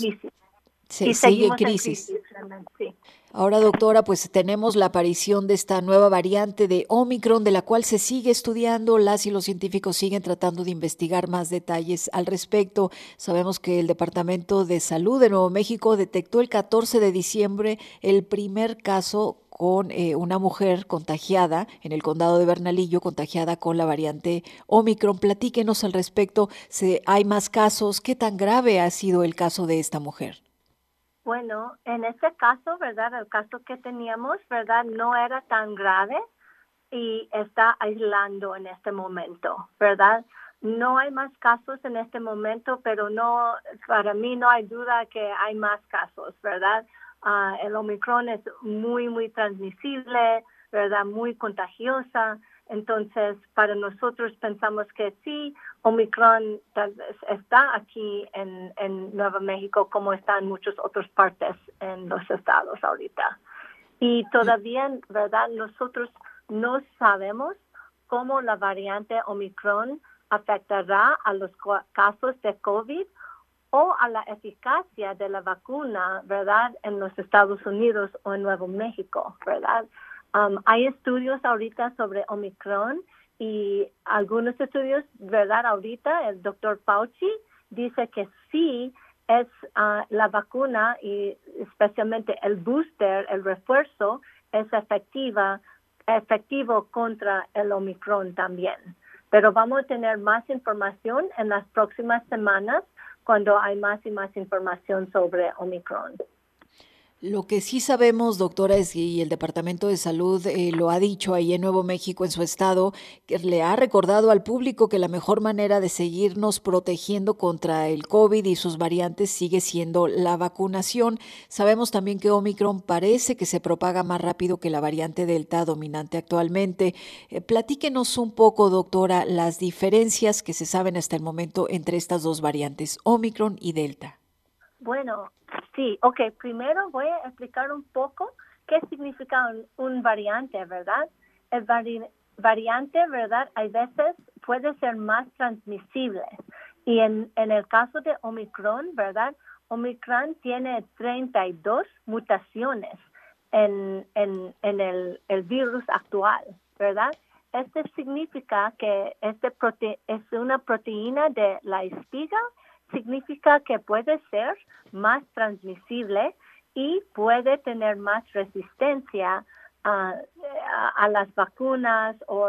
Se, y sigue crisis. En crisis sí. Ahora, doctora, pues tenemos la aparición de esta nueva variante de Omicron, de la cual se sigue estudiando. Las y los científicos siguen tratando de investigar más detalles al respecto. Sabemos que el Departamento de Salud de Nuevo México detectó el catorce de diciembre el primer caso con eh, una mujer contagiada en el condado de Bernalillo, contagiada con la variante Omicron. Platíquenos al respecto. ¿Se, hay más casos? ¿Qué tan grave ha sido el caso de esta mujer? Bueno, en este caso, ¿verdad? El caso que teníamos, ¿verdad? No era tan grave y está aislando en este momento, ¿verdad? no hay más casos en este momento, pero no, para mí no hay duda que hay más casos, ¿verdad? Uh, el Omicron es muy, muy transmisible, ¿verdad? Muy contagiosa. Entonces, para nosotros pensamos que sí, Omicron tal vez está aquí en, en Nuevo México como está en muchas otras partes en los estados ahorita. Y todavía, ¿verdad? Nosotros no sabemos cómo la variante Omicron afectará a los casos de COVID o a la eficacia de la vacuna, ¿verdad? En los Estados Unidos o en Nuevo México, ¿verdad? Um, hay estudios ahorita sobre Omicron y algunos estudios, ¿verdad? Ahorita el doctor Fauci dice que sí es uh, la vacuna y especialmente el booster, el refuerzo, es efectiva, efectivo contra el Omicron también. Pero vamos a tener más información en las próximas semanas cuando hay más y más información sobre Omicron. Lo que sí sabemos, doctora, es, y el Departamento de Salud eh, lo ha dicho ahí en Nuevo México, en su estado, que le ha recordado al público que la mejor manera de seguirnos protegiendo contra el COVID y sus variantes sigue siendo la vacunación. Sabemos también que Omicron parece que se propaga más rápido que la variante Delta dominante actualmente. Eh, platíquenos un poco, doctora, las diferencias que se saben hasta el momento entre estas dos variantes, Omicron y Delta. Bueno, sí, ok, primero voy a explicar un poco qué significa un, un variante, ¿verdad? El vari, variante, ¿verdad? Hay veces puede ser más transmisible y en, en el caso de Omicron, ¿verdad? Omicron tiene treinta y dos mutaciones en, en, en el, el virus actual, ¿verdad? Este significa que este prote, es una proteína de la espiga. Significa que puede ser más transmisible y puede tener más resistencia uh, a, a las vacunas o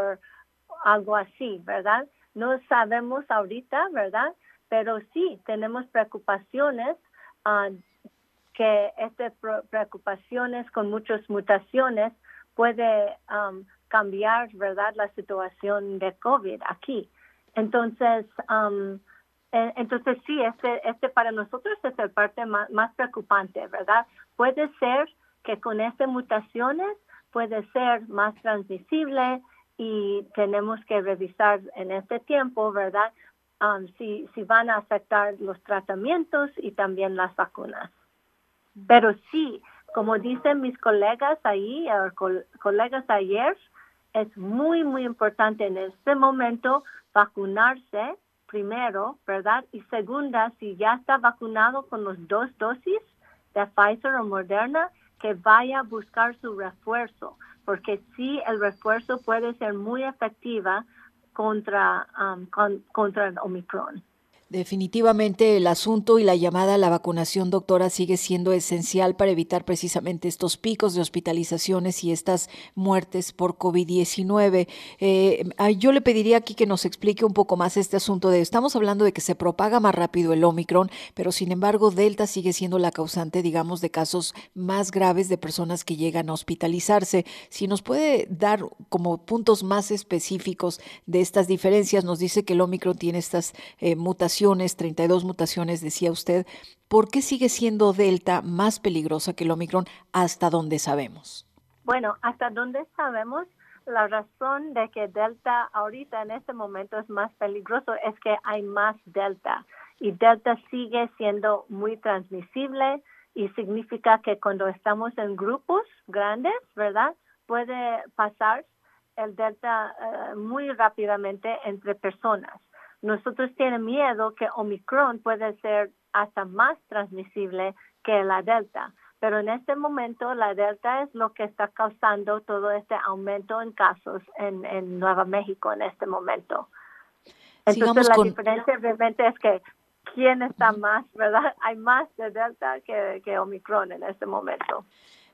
algo así, ¿verdad? No sabemos ahorita, ¿verdad? Pero sí tenemos preocupaciones, uh, que estas preocupaciones con muchas mutaciones puede um, cambiar, ¿verdad? La situación de COVID aquí. Entonces, um, Entonces, sí, este, este para nosotros es la parte más, más preocupante, ¿verdad? Puede ser que con estas mutaciones puede ser más transmisible y tenemos que revisar en este tiempo, ¿verdad? Um, si, si van a afectar los tratamientos y también las vacunas. Pero sí, como dicen mis colegas ahí, o col- colegas ayer, es muy, muy importante en este momento vacunarse primero, ¿verdad? Y segunda, si ya está vacunado con los dos dosis de Pfizer o Moderna, que vaya a buscar su refuerzo, porque sí, el refuerzo puede ser muy efectiva contra, um, con, contra el Omicron. Definitivamente el asunto y la llamada a la vacunación, doctora, sigue siendo esencial para evitar precisamente estos picos de hospitalizaciones y estas muertes por COVID diecinueve. Eh, yo le pediría aquí que nos explique un poco más este asunto de, estamos hablando de que se propaga más rápido el Omicron, pero sin embargo Delta sigue siendo la causante, digamos, de casos más graves de personas que llegan a hospitalizarse. Si nos puede dar como puntos más específicos de estas diferencias, nos dice que el Omicron tiene estas eh, mutaciones, treinta y dos mutaciones, decía usted. ¿Por qué sigue siendo Delta más peligrosa que el Omicron hasta donde sabemos? Bueno, hasta donde sabemos, la razón de que Delta ahorita en este momento es más peligroso es que hay más Delta y Delta sigue siendo muy transmisible y significa que cuando estamos en grupos grandes, ¿verdad? Puede pasar el Delta uh, muy rápidamente entre personas. Nosotros tenemos miedo que Omicron puede ser hasta más transmisible que la Delta, pero en este momento la Delta es lo que está causando todo este aumento en casos en, en Nuevo México en este momento. Entonces Sigamos la con... diferencia realmente es que quién está más, ¿verdad? Hay más de Delta que, que Omicron en este momento.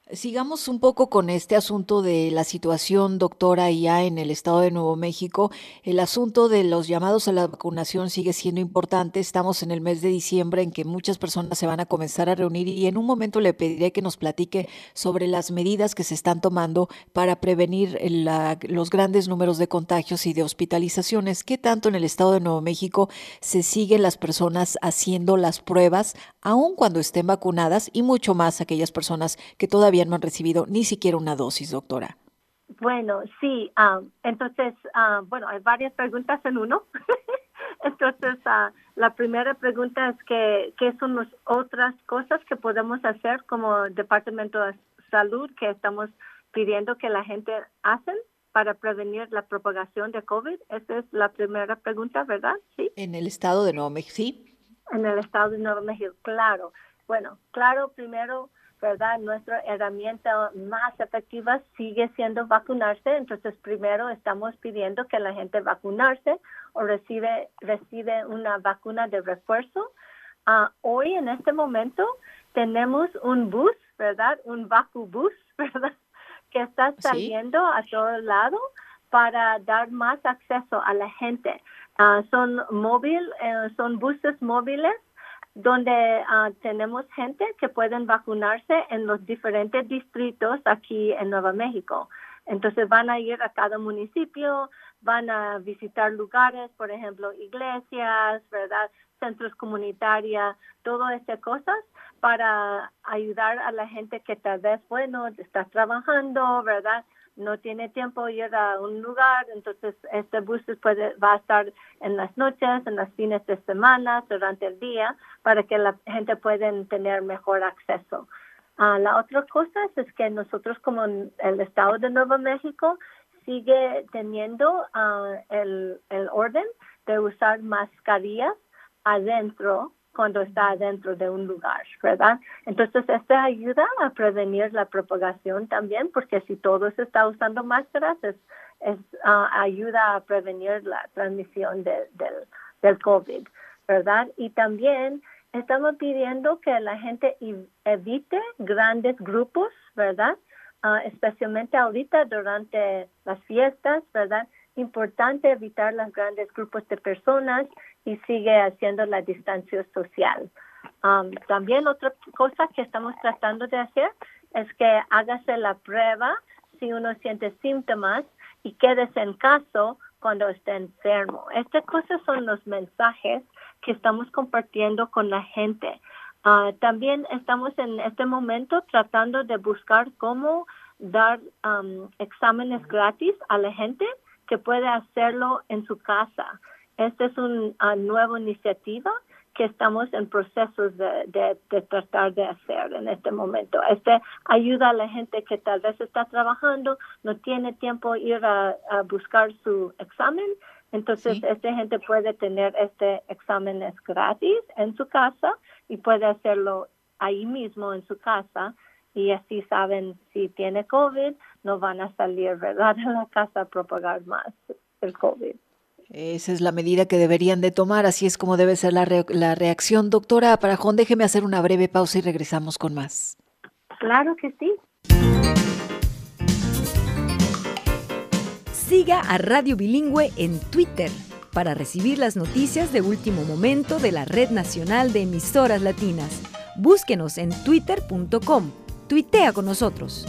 Sigamos un poco con este asunto de la situación, doctora, ya en el estado de Nuevo México. El asunto de los llamados a la vacunación sigue siendo importante. Estamos en el mes de diciembre en que muchas personas se van a comenzar a reunir y en un momento le pediré que nos platique sobre las medidas que se están tomando para prevenir la, los grandes números de contagios y de hospitalizaciones. ¿Qué tanto en el estado de Nuevo México se siguen las personas haciendo las pruebas, aun cuando estén vacunadas, y mucho más aquellas personas que todavía no han recibido ni siquiera una dosis, doctora? Bueno, sí, um, entonces, uh, bueno, hay varias preguntas en uno. Entonces, uh, la primera pregunta es que, ¿qué son las otras cosas que podemos hacer como Departamento de Salud que estamos pidiendo que la gente hacen para prevenir la propagación de COVID? Esa es la primera pregunta, ¿verdad? Sí. En el estado de Nuevo México, sí. En el estado de Nuevo México, claro. Bueno, claro, primero, ¿verdad? Nuestra herramienta más efectiva sigue siendo vacunarse. Entonces, primero estamos pidiendo que la gente vacunarse o recibe, recibe una vacuna de refuerzo. Uh, hoy, en este momento, tenemos un bus, ¿verdad? Un VacuBus, ¿verdad? Que está saliendo ¿Sí? a todo lado para dar más acceso a la gente. Uh, son móvil, uh, son buses móviles donde uh, tenemos gente que pueden vacunarse en los diferentes distritos aquí en Nuevo México. Entonces van a ir a cada municipio, van a visitar lugares, por ejemplo, iglesias, ¿verdad? Centros comunitarios, todas estas cosas para ayudar a la gente que tal vez, bueno, está trabajando, ¿verdad? No tiene tiempo de ir a un lugar, entonces este bus puede, va a estar en las noches, en las fines de semana, durante el día, para que la gente pueda tener mejor acceso. Uh, la otra cosa es, es que nosotros como el Estado de Nuevo México sigue teniendo uh, el, el orden de usar mascarillas adentro cuando está adentro de un lugar, ¿verdad? Entonces, esto ayuda a prevenir la propagación también, porque si todos están usando máscaras, es, es, uh, ayuda a prevenir la transmisión de, del, del COVID, ¿verdad? Y también estamos pidiendo que la gente evite grandes grupos, ¿verdad? Uh, especialmente ahorita durante las fiestas, ¿verdad? Importante evitar los grandes grupos de personas y sigue haciendo la distancia social. Um, también otra cosa que estamos tratando de hacer es que hágase la prueba si uno siente síntomas y quédese en casa cuando esté enfermo. Estas cosas son los mensajes que estamos compartiendo con la gente. Uh, también estamos en este momento tratando de buscar cómo dar um, exámenes gratis a la gente que puede hacerlo en su casa. Esta es una uh, nueva iniciativa que estamos en procesos de, de, de tratar de hacer en este momento. Este ayuda a la gente que tal vez está trabajando, no tiene tiempo de ir a, a buscar su examen. Entonces, sí. esta gente puede tener este examen gratis en su casa y puede hacerlo ahí mismo en su casa. Y así saben si tiene COVID, no van a salir, ¿verdad?, de la casa a propagar más el COVID. Esa es la medida que deberían de tomar, así es como debe ser la, re- la reacción. Doctora Parajón, déjeme hacer una breve pausa y regresamos con más. Claro que sí. Siga a Radio Bilingüe en Twitter para recibir las noticias de último momento de la Red Nacional de Emisoras Latinas. Búsquenos en twitter punto com. Tuitea con nosotros.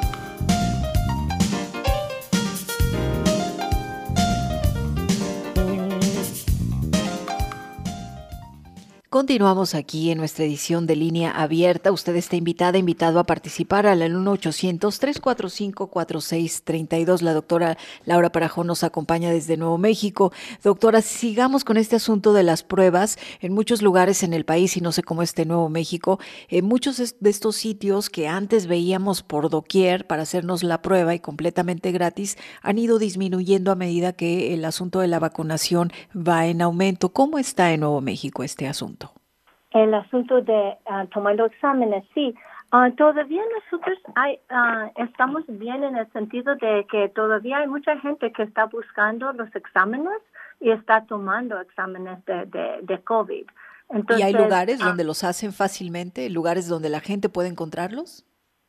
Continuamos aquí en nuestra edición de Línea Abierta. Usted está invitada, invitado a participar al uno ochocientos, tres cuatro cinco, cuatro seis tres dos. La doctora Laura Parajón nos acompaña desde Nuevo México. Doctora, sigamos con este asunto de las pruebas. En muchos lugares en el país, y no sé cómo esté Nuevo México, en muchos de estos sitios que antes veíamos por doquier para hacernos la prueba y completamente gratis, han ido disminuyendo a medida que el asunto de la vacunación va en aumento. ¿Cómo está en Nuevo México este asunto? El asunto de uh, tomando exámenes, sí. Uh, todavía nosotros hay, uh, estamos bien en el sentido de que todavía hay mucha gente que está buscando los exámenes y está tomando exámenes de, de, de COVID. Entonces, ¿y hay lugares uh, donde los hacen fácilmente? ¿Lugares donde la gente puede encontrarlos?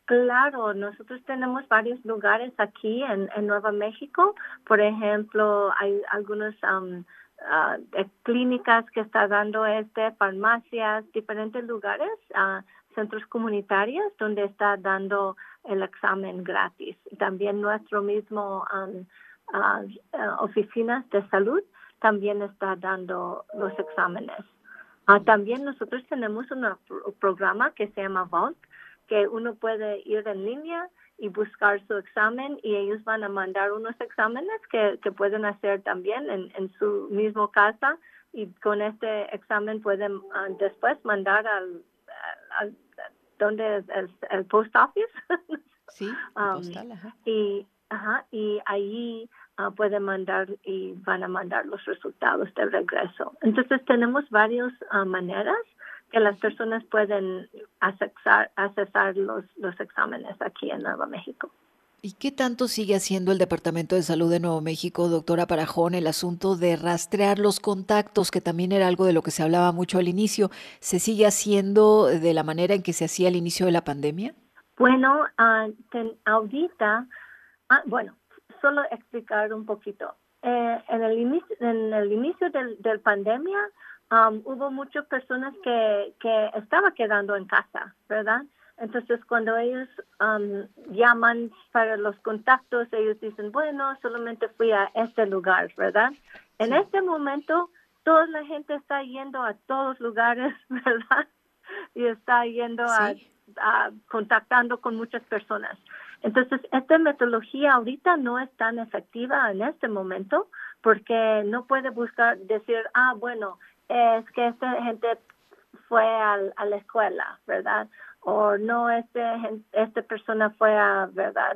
Claro, nosotros tenemos varios lugares aquí en, en Nuevo México. Por ejemplo, hay algunas um, uh, clínicas que están dando este, farmacias, diferentes lugares, uh, centros comunitarios donde está dando el examen gratis. También nuestro mismo um, uh, uh, oficinas de salud también está dando los exámenes. Uh, también nosotros tenemos un pro- programa que se llama Vault, que uno puede ir en línea y buscar su examen y ellos van a mandar unos exámenes que, que pueden hacer también en, en su mismo casa y con este examen pueden uh, después mandar al, al, al donde es el, el post office. Sí, um, postal, ajá. Y, ajá, y ahí uh, pueden mandar y van a mandar los resultados de regreso. Entonces tenemos varias uh, maneras que las personas pueden accesar, accesar los, los exámenes aquí en Nuevo México. ¿Y qué tanto sigue haciendo el Departamento de Salud de Nuevo México, doctora Parajón, el asunto de rastrear los contactos, que también era algo de lo que se hablaba mucho al inicio? ¿Se sigue haciendo de la manera en que se hacía al inicio de la pandemia? Bueno, uh, ten, ahorita, ah, bueno, solo explicar un poquito. Eh, en el inicio, en el inicio del, del pandemia, Um, hubo muchas personas que, que estaban quedando en casa, ¿verdad? Entonces, cuando ellos um, llaman para los contactos, ellos dicen, bueno, solamente fui a este lugar, ¿verdad? En sí. Este momento, toda la gente está yendo a todos lugares, ¿verdad? Y está yendo sí. a, a contactando con muchas personas. Entonces, esta metodología ahorita no es tan efectiva en este momento porque no puede buscar, decir, ah, bueno, es que esta gente fue a, a la escuela, ¿verdad? O no, este, esta persona fue a, ¿verdad?,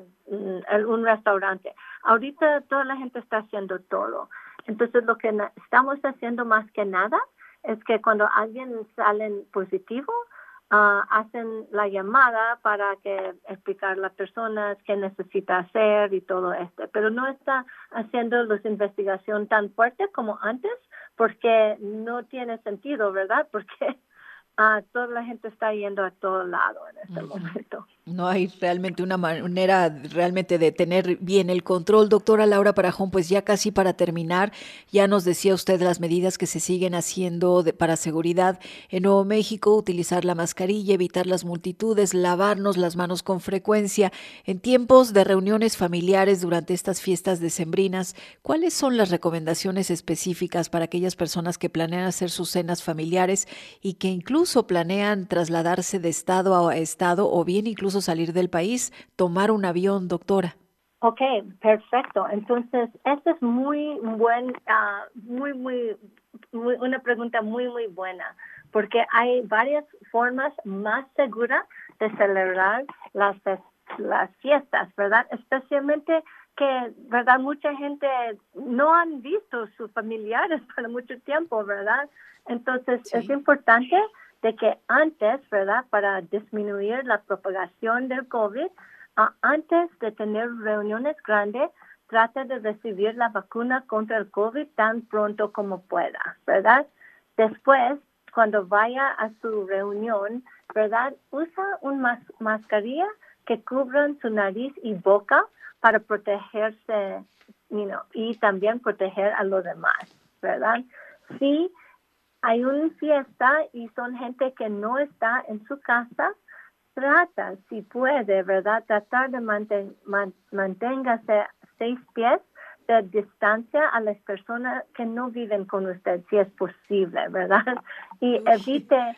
un restaurante. Ahorita toda la gente está haciendo todo. Entonces, lo que estamos haciendo más que nada es que cuando alguien sale positivo, uh, hacen la llamada para que explicar a las personas qué necesita hacer y todo esto. Pero no está haciendo las investigaciones tan fuertes como antes, porque no tiene sentido, ¿verdad? Porque uh, toda la gente está yendo a todo lado en este uh-huh. momento. No hay realmente una manera realmente de tener bien el control. Doctora Laura Parajón, pues ya casi para terminar, ya nos decía usted las medidas que se siguen haciendo de, para seguridad en Nuevo México, utilizar la mascarilla, evitar las multitudes, lavarnos las manos con frecuencia. En tiempos de reuniones familiares durante estas fiestas decembrinas, ¿cuáles son las recomendaciones específicas para aquellas personas que planean hacer sus cenas familiares y que incluso planean trasladarse de estado a estado o bien incluso salir del país, tomar un avión, doctora? Ok, perfecto. Entonces, esta es muy buen, uh, muy, muy, muy, una pregunta muy, muy buena, porque hay varias formas más seguras de celebrar las, las fiestas, ¿verdad? Especialmente que, ¿verdad?, mucha gente no han visto sus familiares para mucho tiempo, ¿verdad? Entonces, sí. Es importante de que antes, ¿verdad?, para disminuir la propagación del COVID, uh, antes de tener reuniones grandes, trate de recibir la vacuna contra el COVID tan pronto como pueda, ¿verdad? Después, cuando vaya a su reunión, ¿verdad?, usa una mas- mascarilla que cubra su nariz y boca para protegerse, you know, y también proteger a los demás, ¿verdad? Sí. Hay una fiesta y son gente que no está en su casa, trata, si puede, ¿verdad?, tratar de manten, man, manténgase seis pies de distancia a las personas que no viven con usted, si es posible, ¿verdad? Y evite,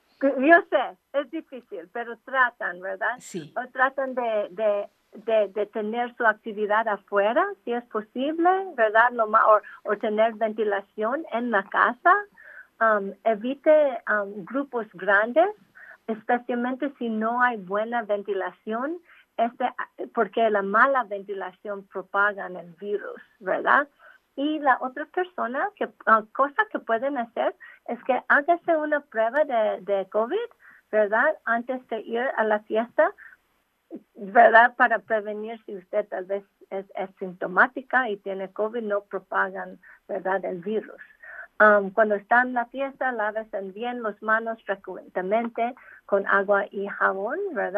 yo sé, es difícil, pero tratan, ¿verdad? Sí. O tratan de, de, de, de tener su actividad afuera, si es posible, ¿verdad? Lo más, o, o tener ventilación en la casa. Um, evite um, grupos grandes, especialmente si no hay buena ventilación, este, porque la mala ventilación propaga el virus, ¿verdad? Y la otra persona, que, uh, cosa que pueden hacer es que hágase una prueba de, de COVID, ¿verdad?, antes de ir a la fiesta, ¿verdad?, para prevenir si usted tal vez es asintomática y tiene COVID, no propagan, ¿verdad?, el virus. Um, cuando están en la fiesta, lávense bien las manos frecuentemente con agua y jabón, ¿verdad?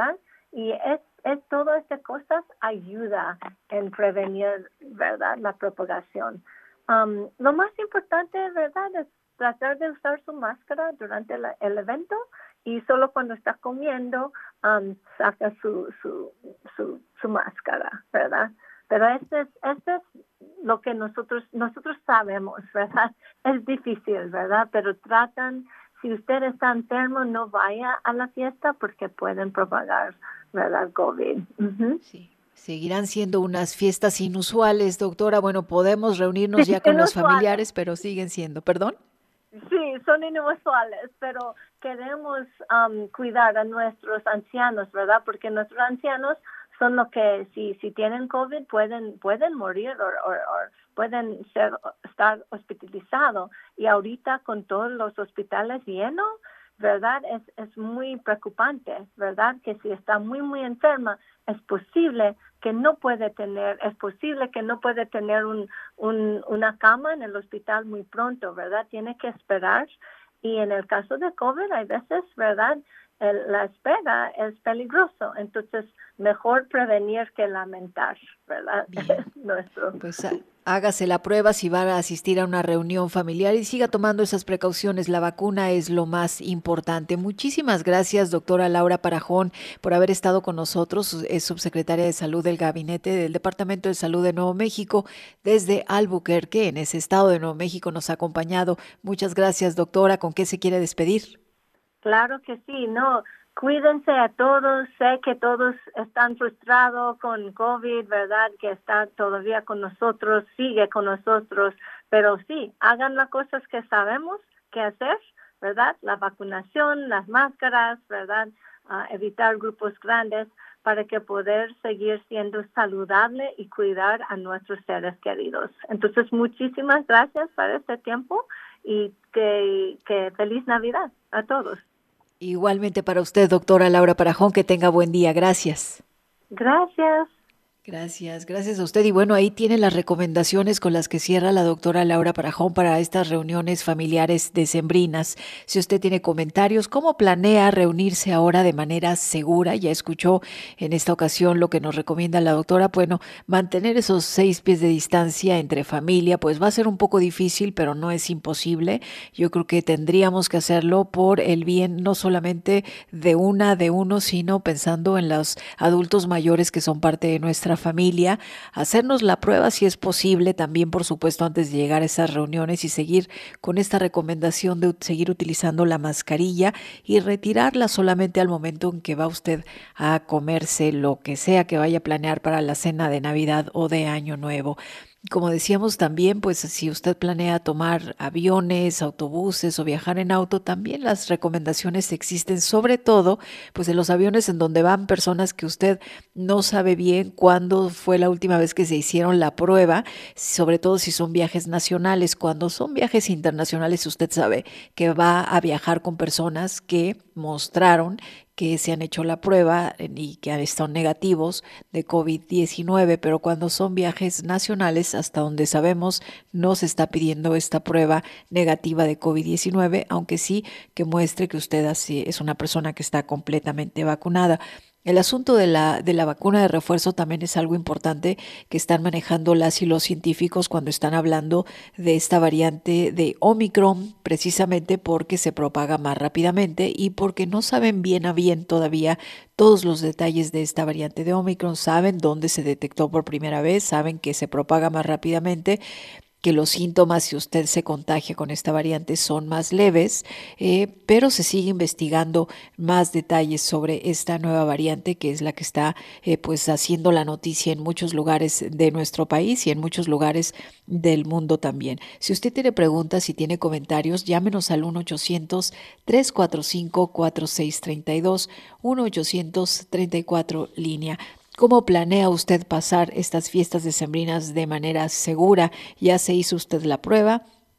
Y es, es todas estas cosas ayuda en prevenir, ¿verdad?, la propagación. Um, lo más importante, ¿verdad?, es tratar de usar su máscara durante la, el evento y solo cuando está comiendo um, saca su, su, su, su máscara, ¿verdad? Pero este es, este es lo que nosotros, nosotros sabemos, ¿verdad? Es difícil, ¿verdad? Pero tratan, si usted está enfermo, no vaya a la fiesta porque pueden propagar, ¿verdad?, COVID. Uh-huh. Sí. Seguirán siendo unas fiestas inusuales, doctora. Bueno, podemos reunirnos sí, ya con inusuales. los familiares, pero siguen siendo, ¿perdón? Sí, son inusuales, pero queremos um, cuidar a nuestros ancianos, ¿verdad? Porque nuestros ancianos son los que, si si tienen COVID, pueden pueden morir o, o, o pueden ser estar hospitalizados. Y ahorita con todos los hospitales llenos, ¿verdad? Es, es muy preocupante, ¿verdad? Que si está muy, muy enferma, es posible que no puede tener, es posible que no puede tener un, un, una cama en el hospital muy pronto, ¿verdad? Tiene que esperar. Y en el caso de COVID, hay veces, ¿verdad?, El, la espera es peligroso. Entonces, mejor prevenir que lamentar, ¿verdad? Nuestro. Pues hágase la prueba si va a asistir a una reunión familiar y siga tomando esas precauciones. La vacuna es lo más importante. Muchísimas gracias, doctora Laura Parajón, por haber estado con nosotros. Es subsecretaria de Salud del Gabinete del Departamento de Salud de Nuevo México desde Albuquerque, en ese estado de Nuevo México, nos ha acompañado. Muchas gracias, doctora. ¿Con qué se quiere despedir? Claro que sí, no, cuídense a todos, sé que todos están frustrados con COVID, ¿verdad?, que está todavía con nosotros, sigue con nosotros, pero sí, hagan las cosas que sabemos que hacer, ¿verdad?, la vacunación, las máscaras, ¿verdad?, uh, evitar grupos grandes para que poder seguir siendo saludable y cuidar a nuestros seres queridos. Entonces, muchísimas gracias por este tiempo y que, que feliz Navidad a todos. Igualmente para usted, doctora Laura Parajón, que tenga buen día. Gracias. Gracias. Gracias, gracias a usted. Y bueno, ahí tiene las recomendaciones con las que cierra la doctora Laura Parajón para estas reuniones familiares decembrinas. Si usted tiene comentarios, ¿cómo planea reunirse ahora de manera segura? Ya escuchó en esta ocasión lo que nos recomienda la doctora. Bueno, mantener esos seis pies de distancia entre familia, pues va a ser un poco difícil, pero no es imposible. Yo creo que tendríamos que hacerlo por el bien no solamente de una, de uno, sino pensando en los adultos mayores que son parte de nuestra familia, hacernos la prueba si es posible, también por supuesto antes de llegar a esas reuniones y seguir con esta recomendación de seguir utilizando la mascarilla y retirarla solamente al momento en que va usted a comerse lo que sea que vaya a planear para la cena de Navidad o de Año Nuevo. Como decíamos también, pues si usted planea tomar aviones, autobuses o viajar en auto, también las recomendaciones existen, sobre todo pues en los aviones en donde van personas que usted no sabe bien cuándo fue la última vez que se hicieron la prueba, sobre todo si son viajes nacionales. Cuando son viajes internacionales, usted sabe que va a viajar con personas que mostraron que se han hecho la prueba y que han estado negativos de COVID diecinueve, pero cuando son viajes nacionales, hasta donde sabemos, no se está pidiendo esta prueba negativa de COVID diecinueve, aunque sí que muestre que usted así es una persona que está completamente vacunada. El asunto de la, de la vacuna de refuerzo también es algo importante que están manejando las y los científicos cuando están hablando de esta variante de Omicron, precisamente porque se propaga más rápidamente y porque no saben bien a bien todavía todos los detalles de esta variante de Omicron. Saben dónde se detectó por primera vez, saben que se propaga más rápidamente, que los síntomas, si usted se contagia con esta variante, son más leves, eh, pero se sigue investigando más detalles sobre esta nueva variante, que es la que está eh, pues haciendo la noticia en muchos lugares de nuestro país y en muchos lugares del mundo también. Si usted tiene preguntas y tiene comentarios, llámenos al uno ochocientos, tres cuatro cinco, cuatro seis tres dos, uno ochocientos, treinta y cuatro línea. ¿Cómo planea usted pasar estas fiestas decembrinas de manera segura? ¿Ya se hizo usted la prueba?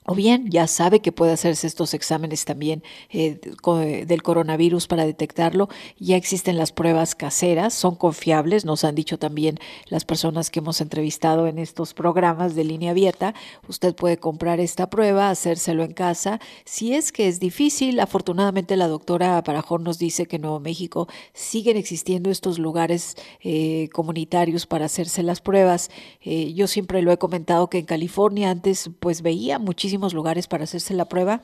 O bien ya sabe que puede hacerse estos exámenes también eh, del coronavirus para detectarlo. Ya existen las pruebas caseras, son confiables, nos han dicho también las personas que hemos entrevistado en estos programas de Línea Abierta. Usted puede comprar esta prueba, hacérselo en casa. Si es que es difícil, afortunadamente la doctora Parajón nos dice que en Nuevo México siguen existiendo estos lugares eh, comunitarios para hacerse las pruebas. Eh, yo siempre lo he comentado que en California antes pues veía muchísimo lugares para hacerse la prueba.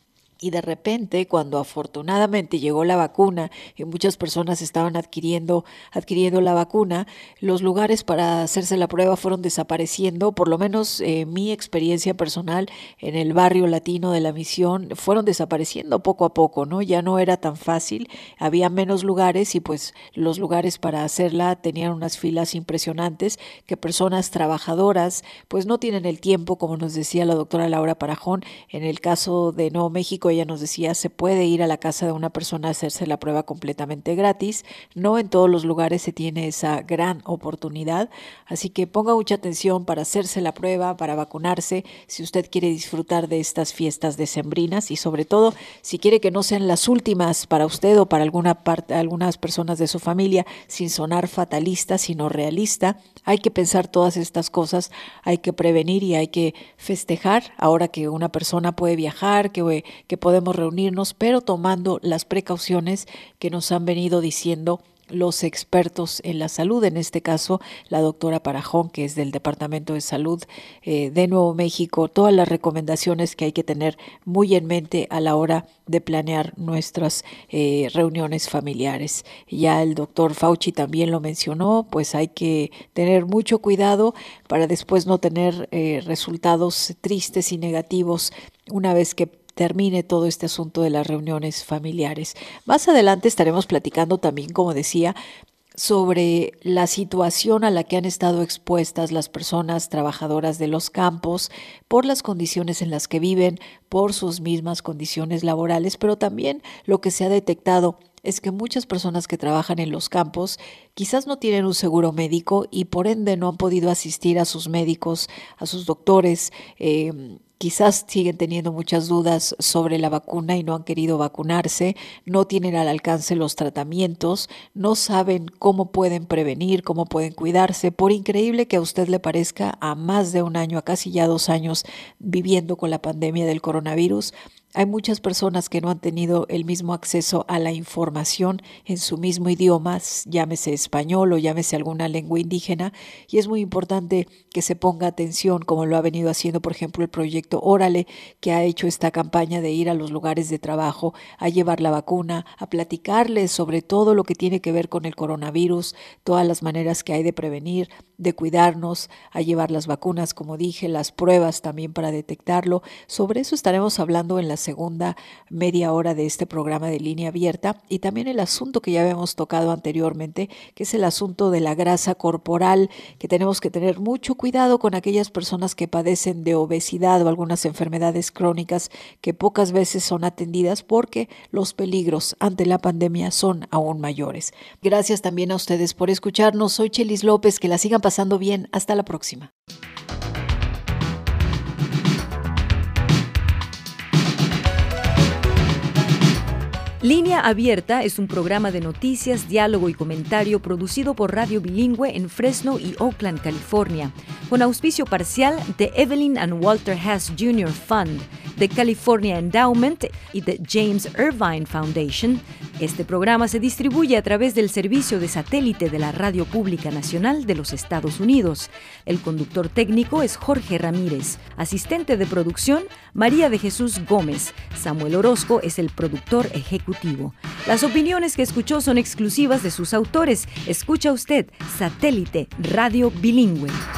Y de repente, cuando afortunadamente llegó la vacuna y muchas personas estaban adquiriendo, adquiriendo la vacuna, los lugares para hacerse la prueba fueron desapareciendo. Por lo menos eh, mi experiencia personal en el barrio latino de la Misión fueron desapareciendo poco a poco, ¿no? Ya no era tan fácil, había menos lugares y pues los lugares para hacerla tenían unas filas impresionantes que personas trabajadoras pues no tienen el tiempo, como nos decía la doctora Laura Parajón. En el caso de Nuevo México, ella nos decía, se puede ir a la casa de una persona a hacerse la prueba completamente gratis. No en todos los lugares se tiene esa gran oportunidad, así que ponga mucha atención para hacerse la prueba, para vacunarse, si usted quiere disfrutar de estas fiestas decembrinas y sobre todo si quiere que no sean las últimas para usted o para alguna parte, algunas personas de su familia, sin sonar fatalista, sino realista. Hay que pensar todas estas cosas, hay que prevenir y hay que festejar ahora que una persona puede viajar, que, que podemos reunirnos, pero tomando las precauciones que nos han venido diciendo los expertos en la salud, en este caso la doctora Parajón, que es del Departamento de Salud eh, de Nuevo México, todas las recomendaciones que hay que tener muy en mente a la hora de planear nuestras eh, reuniones familiares. Ya el doctor Fauci también lo mencionó, pues hay que tener mucho cuidado para después no tener eh, resultados tristes y negativos una vez que termine todo este asunto de las reuniones familiares. Más adelante estaremos platicando también, como decía, sobre la situación a la que han estado expuestas las personas trabajadoras de los campos por las condiciones en las que viven, por sus mismas condiciones laborales, pero también lo que se ha detectado es que muchas personas que trabajan en los campos quizás no tienen un seguro médico y por ende no han podido asistir a sus médicos, a sus doctores. Eh, quizás siguen teniendo muchas dudas sobre la vacuna y no han querido vacunarse, no tienen al alcance los tratamientos, no saben cómo pueden prevenir, cómo pueden cuidarse. Por increíble que a usted le parezca, a más de un año, a casi ya dos años viviendo con la pandemia del coronavirus, hay muchas personas que no han tenido el mismo acceso a la información en su mismo idioma, llámese español o llámese alguna lengua indígena, y es muy importante que se ponga atención, como lo ha venido haciendo, por ejemplo, el proyecto Órale, que ha hecho esta campaña de ir a los lugares de trabajo, a llevar la vacuna, a platicarles sobre todo lo que tiene que ver con el coronavirus, todas las maneras que hay de prevenir, de cuidarnos, a llevar las vacunas, como dije, las pruebas también para detectarlo. Sobre eso estaremos hablando en la segunda media hora de este programa de Línea Abierta, y también el asunto que ya habíamos tocado anteriormente, que es el asunto de la grasa corporal, que tenemos que tener mucho cuidado con aquellas personas que padecen de obesidad o algunas enfermedades crónicas que pocas veces son atendidas porque los peligros ante la pandemia son aún mayores. Gracias también a ustedes por escucharnos. Soy Chelis López, que la sigan pasando bien. Hasta la próxima. Línea Abierta es un programa de noticias, diálogo y comentario producido por Radio Bilingüe en Fresno y Oakland, California, con auspicio parcial de Evelyn and Walter Hess junior Fund, de California Endowment y de James Irvine Foundation. Este programa se distribuye a través del servicio de satélite de la Radio Pública Nacional de los Estados Unidos. El conductor técnico es Jorge Ramírez. Asistente de producción, María de Jesús Gómez. Samuel Orozco es el productor ejecutivo. Las opiniones que escuchó son exclusivas de sus autores. Escucha usted Satélite Radio Bilingüe.